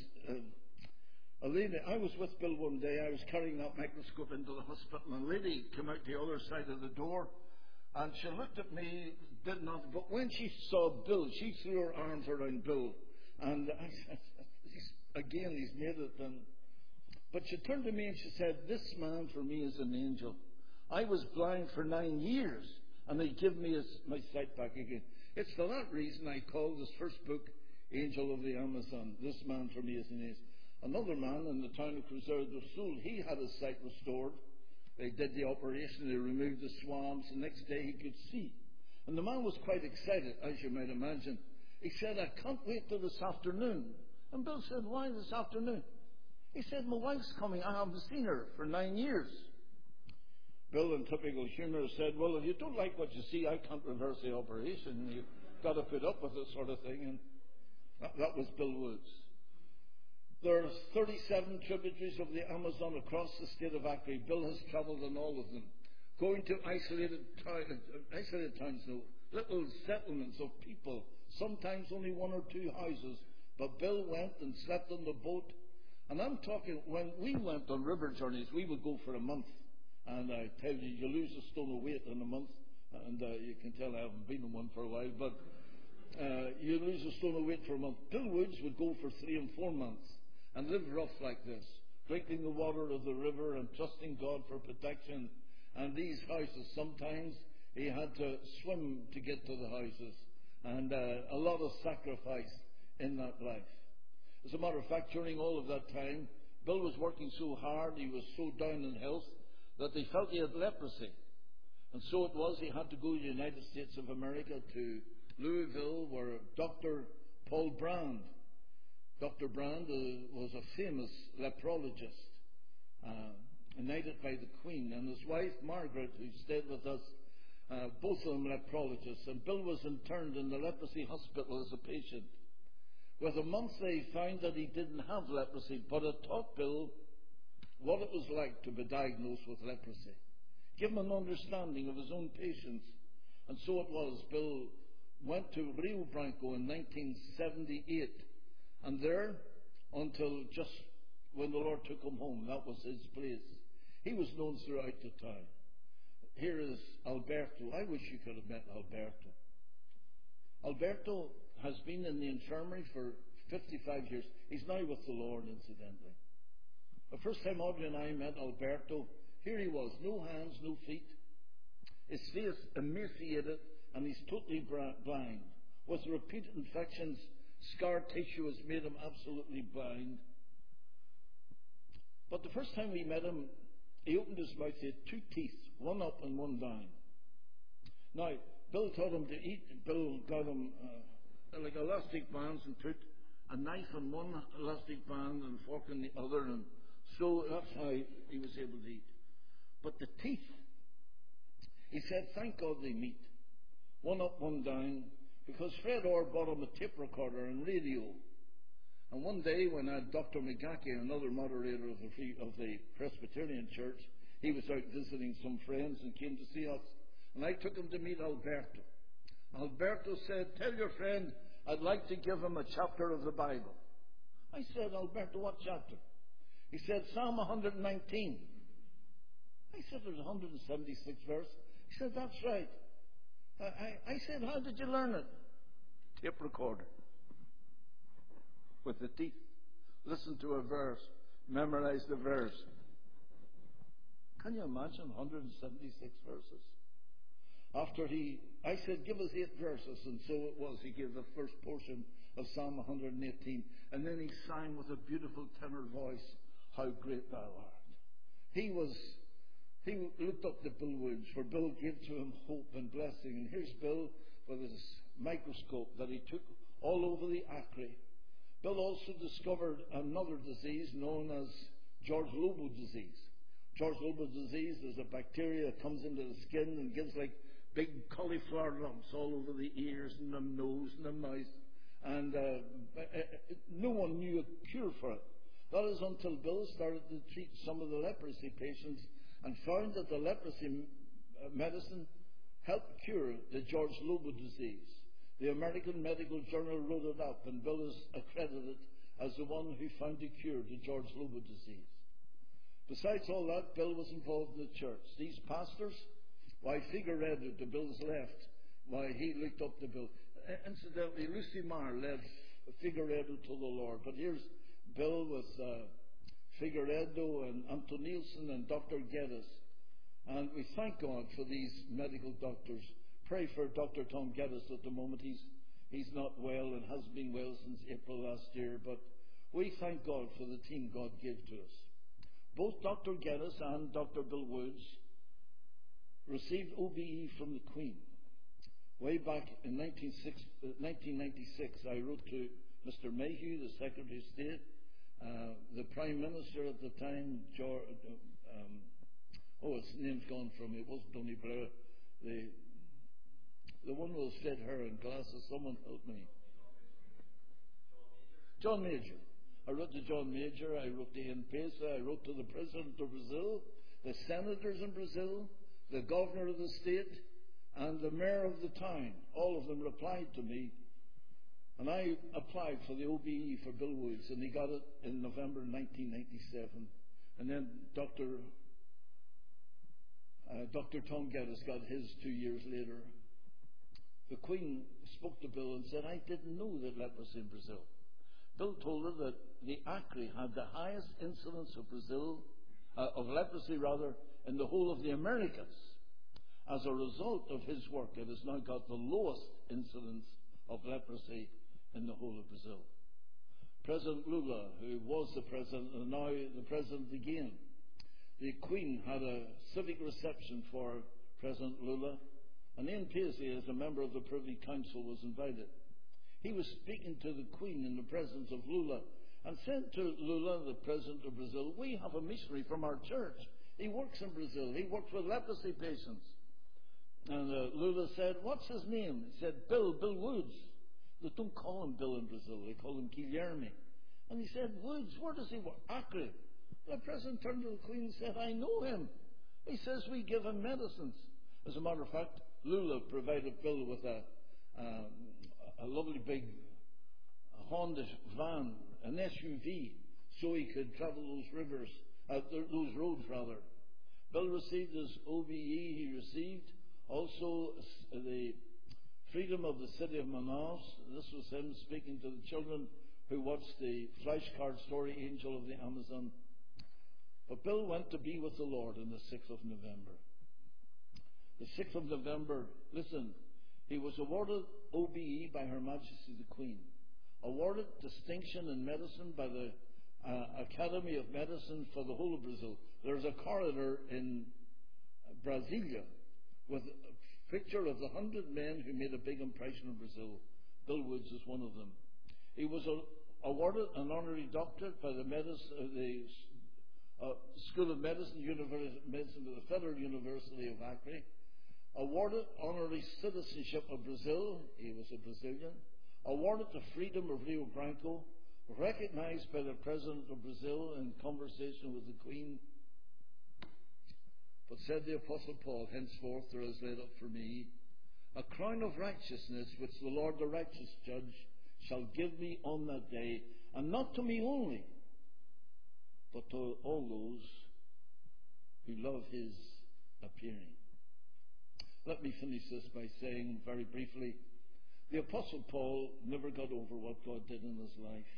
a lady, I was with Bill one day, I was carrying that microscope into the hospital, and a lady came out the other side of the door, and she looked at me, did not, but when she saw Bill, she threw her arms around Bill, and I said, he's made it. But she turned to me and she said, "This man for me is an angel. I was blind for 9 years, and they give me my sight back again." It's for that reason I call this first book Angel of the Amazon. This man for me is an angel. Another man in the town of Cruzeiro do Sul, he had his sight restored. They did the operation, they removed the swabs. The next day he could see. And the man was quite excited, as you might imagine. He said, "I can't wait till this afternoon." And Bill said, "Why this afternoon?" He said, "My wife's coming. I haven't seen her for 9 years." Bill, in typical humour, said, "Well, if you don't like what you see, I can't reverse the operation. You've got to put up with this sort of thing." And that was Bill Woods. There are 37 tributaries of the Amazon across the state of Acre. Bill has travelled on all of them, going to isolated towns, little settlements of people, sometimes only 1 or 2 houses. But Bill went and slept on the boat. And I'm talking, when we went on river journeys, we would go for a month. And I tell you, you lose a stone of weight in a month. And you can tell I haven't been on one for a while. But you lose a stone of weight for a month. Bill Woods would go for 3 and 4 months and live rough like this, drinking the water of the river and trusting God for protection. And these houses, sometimes he had to swim to get to the houses, and a lot of sacrifice in that life. As a matter of fact, during all of that time, Bill was working so hard, he was so down in health, that they felt he had leprosy. And so it was, he had to go to the United States of America, to Louisville, where Dr. Paul Brand, Dr. Brand was a famous leprologist, knighted by the Queen, and his wife Margaret, who stayed with us, both of them leprologists. And Bill was interned in the leprosy hospital as a patient. Within a month they found that he didn't have leprosy, but it taught Bill what it was like to be diagnosed with leprosy. Give him an understanding of his own patients. And so it was, Bill went to Rio Branco in 1978, and there, until just when the Lord took him home, that was his place. He was known throughout the town. Here is Alberto. I wish you could have met Alberto. Alberto has been in the infirmary for 55 years. He's now with the Lord, incidentally. The first time Audrey and I met Alberto, here he was, no hands, no feet. His face emaciated, and he's totally blind. With repeated infections, scar tissue has made him absolutely blind. But the first time we met him, he opened his mouth, he had 2 teeth, one up and one down. Now, Bill taught him to eat. Bill got him like elastic bands and put a knife on one elastic band and a fork on the other, and so that's how he was able to eat. But the teeth, he said, thank God they meet. One up, one down, because Fred Orr bought him a tape recorder and radio. And one day when I had Dr. McGackey, another moderator of the Presbyterian Church, he was out visiting some friends and came to see us. And I took him to meet Alberto. Alberto said, tell your friend I'd like to give him a chapter of the Bible. I said, Alberto, what chapter? He said, Psalm 119. I said, there's 176 verses. He said, that's right. I said, how did you learn it? Tape recorder. With the teeth. Listen to a verse. Memorize the verse. Can you imagine 176 verses? I said, give us 8 verses, and so it was. He gave the first portion of Psalm 118, and then he sang with a beautiful tenor voice, How Great Thou Art. He looked up to Bill Woods, for Bill gave to him hope and blessing. And here's Bill with his microscope that he took all over the acre. Bill also discovered another disease known as George Lobo disease. George Lobo disease is a bacteria that comes into the skin and gives like big cauliflower lumps all over the ears and the nose and the mouth. And no one knew a cure for it. That is until Bill started to treat some of the leprosy patients and found that the leprosy medicine helped cure the George Lobo disease. The American Medical Journal wrote it up, and Bill is accredited as the one who found a cure to George Lobo disease. Besides all that, Bill was involved in the church. These pastors, why Figueredo to Bill's left, why he looked up to Bill. Incidentally, Lucy Marr led Figueredo to the Lord, but here's Bill with Figueredo and Anton Nielsen and Dr. Geddes. And we thank God for these medical doctors. Pray for Dr. Tom Geddes at the moment. He's not well and hasn't been well since April last year, but we thank God for the team God gave to us. Both Dr. Geddes and Dr. Bill Woods received OBE from the Queen. Way back in 1996, I wrote to Mr. Mayhew, the Secretary of State, the Prime Minister at the time, his name's gone from me. It wasn't Tony Blair. The one with straight hair and glasses. Someone help me. John Major. I wrote to John Major. I wrote to Ian Pesa. I wrote to the President of Brazil, the senators in Brazil, the Governor of the state, and the Mayor of the town. All of them replied to me. And I applied for the OBE for Bill Woods, and he got it in November 1997. And then Dr. Tom Geddes got his 2 years later. the Queen spoke to Bill and said, I didn't know that leprosy in Brazil. Bill told her that the Acre had the highest incidence of leprosy in the whole of the Americas. As a result of his work, it has now got the lowest incidence of leprosy in the whole of Brazil. President Lula, who was the president and now the president again, the Queen had a civic reception for President Lula, and Ian Paisley, as a member of the Privy Council, was invited. He was speaking to the Queen in the presence of Lula and said to Lula, the president of Brazil, we have a missionary from our church. He works in Brazil. He works with leprosy patients. And Lula said, what's his name? He said, Bill Woods. They don't call him Bill in Brazil. They call him Guilherme. And he said, Woods, where does he work? Acre. The president turned to the Queen and said, I know him. He says we give him medicines. As a matter of fact, Lula provided Bill with a lovely big Honda van, an SUV, so he could travel those roads. Bill received his OBE. He received also the freedom of the city of Manaus. This was him speaking to the children who watched the flashcard story, Angel of the Amazon. But Bill went to be with the Lord on the 6th of November. The 6th of November, listen, he was awarded OBE by Her Majesty the Queen, awarded distinction in medicine by the Academy of Medicine for the whole of Brazil. There's a corridor in Brasilia with a picture of the 100 men who made a big impression in Brazil. Bill Woods is one of them. He was awarded an honorary doctorate by the School of Medicine, University of Medicine of the Federal University of Acre. Awarded honorary citizenship of Brazil. He was a Brazilian. Awarded the freedom of Rio Branco. Recognized by the President of Brazil in conversation with the Queen. But said the Apostle Paul, henceforth there is laid up for me a crown of righteousness, which the Lord the righteous judge shall give me on that day, and not to me only, but to all those who love his appearing. Let me finish this by saying very briefly, the Apostle Paul never got over what God did in his life.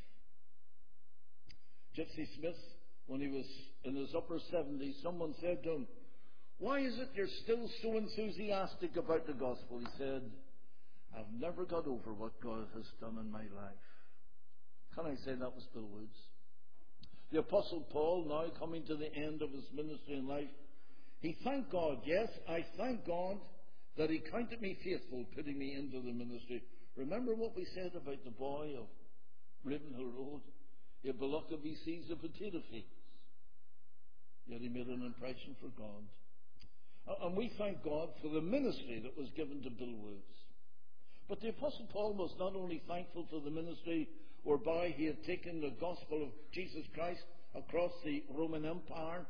Gypsy Smith, when he was in his upper 70s, someone said to him, why is it you're still so enthusiastic about the gospel? He said, I've never got over what God has done in my life. Can I say that was Bill Woods? The Apostle Paul, now coming to the end of his ministry in life, he thanked God. Yes, I thank God that he counted me faithful, putting me into the ministry. Remember what we said about the boy of Ravenhill Road? He beloved he sees the potato fields. Yet he made an impression for God. And we thank God for the ministry that was given to Bill Woods. But the Apostle Paul was not only thankful for the ministry whereby he had taken the gospel of Jesus Christ across the Roman Empire,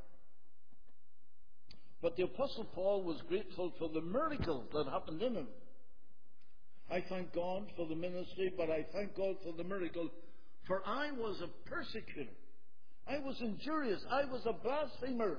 but the Apostle Paul was grateful for the miracles that happened in him. I thank God for the ministry, but I thank God for the miracle, for I was a persecutor. I was injurious. I was a blasphemer.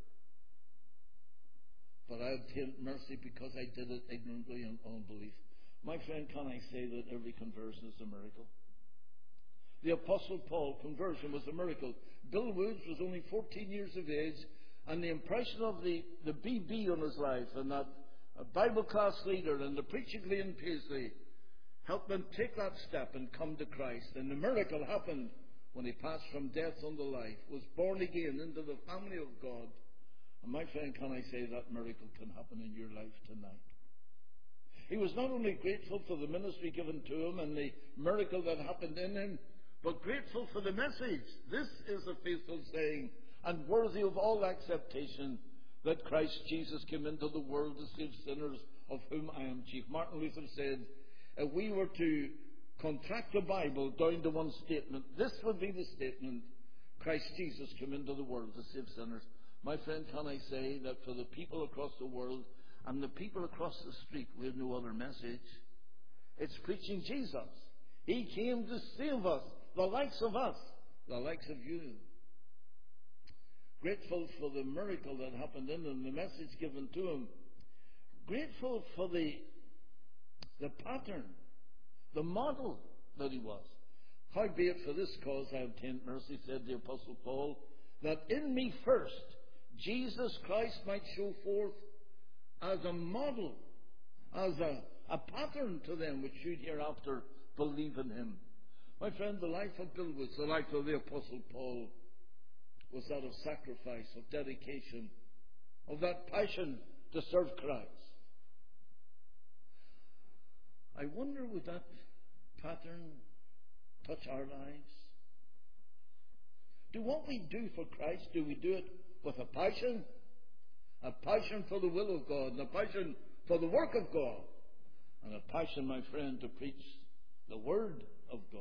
But I obtained mercy because I did it ignorantly and unbelief. My friend, can I say that every conversion is a miracle? The Apostle Paul conversion was a miracle. Bill Woods was only 14 years of age, and the impression of the BB on his life, and that Bible class leader and the preaching Ian Paisley helped him take that step and come to Christ. And the miracle happened when he passed from death unto life, was born again into the family of God. And my friend, can I say that miracle can happen in your life tonight? He was not only grateful for the ministry given to him and the miracle that happened in him, but grateful for the message. This is a faithful saying and worthy of all acceptation, that Christ Jesus came into the world to save sinners, of whom I am chief. Martin Luther said, if we were to contract the Bible down to one statement, this would be the statement: Christ Jesus came into the world to save sinners. My friend, can I say that for the people across the world and the people across the street, we have no other message. It's preaching Jesus. He came to save us, the likes of us, the likes of you. Grateful for the miracle that happened in him, the message given to him. Grateful for the the pattern, the model that he was. Howbeit for this cause I obtained mercy, said the Apostle Paul, that in me first Jesus Christ might show forth as a model, as a pattern to them which should hereafter believe in him. My friend, the life of Bill Woods, the life of the Apostle Paul, was that of sacrifice, of dedication, of that passion to serve Christ. I wonder, would that pattern touch our lives? Do what we do for Christ, do we do it with a passion? A passion for the will of God, and a passion for the work of God, and a passion, my friend, to preach the Word of God.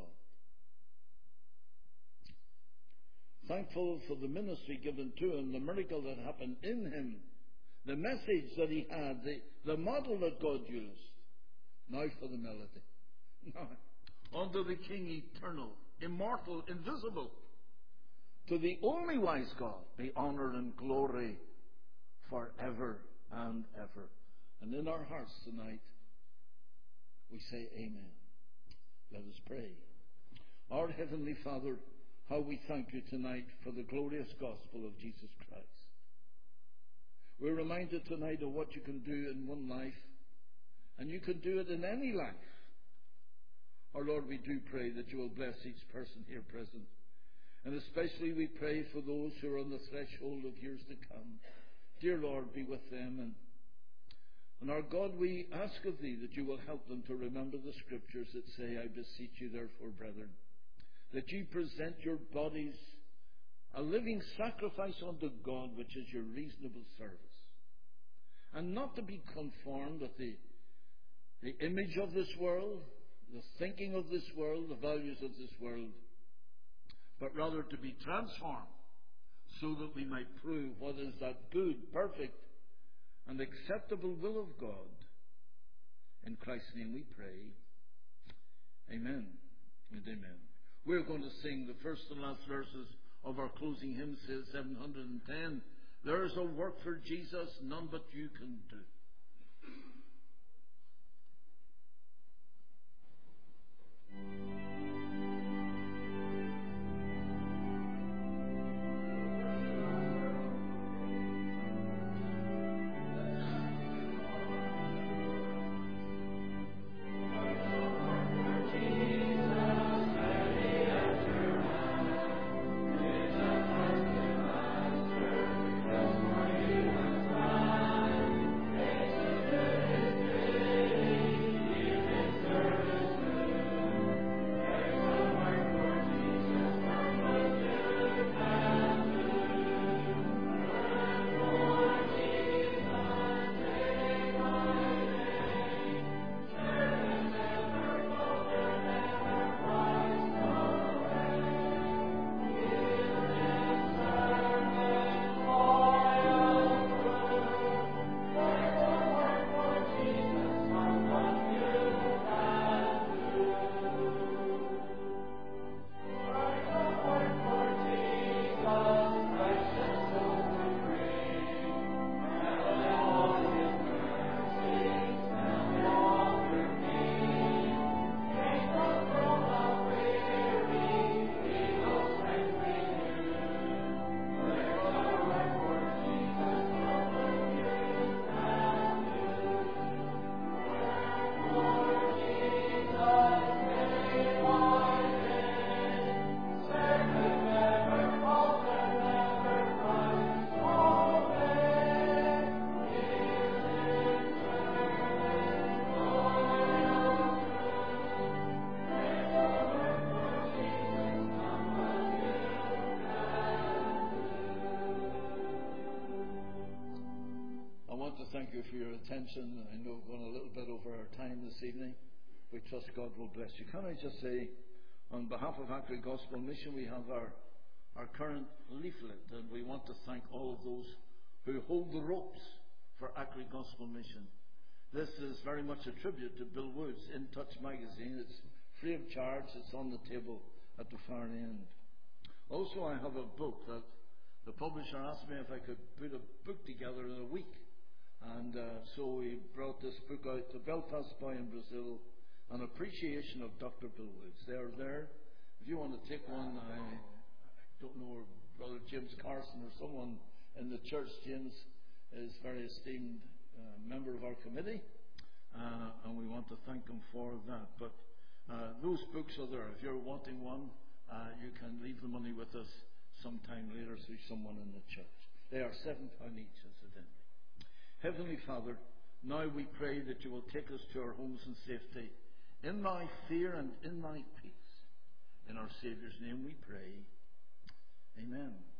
Thankful for the ministry given to him, the miracle that happened in him, the message that he had, the model that God used. Now for the melody. Now, unto the King eternal, immortal, invisible, to the only wise God, be honour and glory forever and ever. And in our hearts tonight, we say amen. Let us pray. Our Heavenly Father, how we thank you tonight for the glorious gospel of Jesus Christ. We're reminded tonight of what you can do in one life, and you can do it in any life. Our Lord, we do pray that you will bless each person here present. And especially we pray for those who are on the threshold of years to come. Dear Lord, be with them. And our God, we ask of thee that you will help them to remember the scriptures that say, I beseech you therefore, brethren, that you present your bodies a living sacrifice unto God, which is your reasonable service. And not to be conformed with the image of this world, the thinking of this world, the values of this world, but rather to be transformed so that we might prove what is that good, perfect, and acceptable will of God. In Christ's name we pray. Amen and amen. We're going to sing the first and last verses of our closing hymn, says 710. There is a work for Jesus none but you can do. Thank you for your attention. I know we're going a little bit over our time this evening. We trust God will bless you. Can I just say, on behalf of Ackley Gospel Mission, we have our current leaflet, and we want to thank all of those who hold the ropes for Ackley Gospel Mission. This is very much a tribute to Bill Woods, In Touch magazine. It's free of charge. It's on the table at the far end. Also, I have a book that the publisher asked me if I could put a book together in a week. And so we brought this book out, The Belfast Boy in Brazil, An Appreciation of Dr. Bill Woods. They're there. If you want to take one, I don't know, Brother James Carson or someone in the church. James is a very esteemed member of our committee, and we want to thank him for that. But those books are there. If you're wanting one, you can leave the money with us sometime later through someone in the church. They are £7 each, incidentally. Heavenly Father, now we pray that you will take us to our homes in safety, in thy fear and in thy peace. In our Saviour's name we pray. Amen.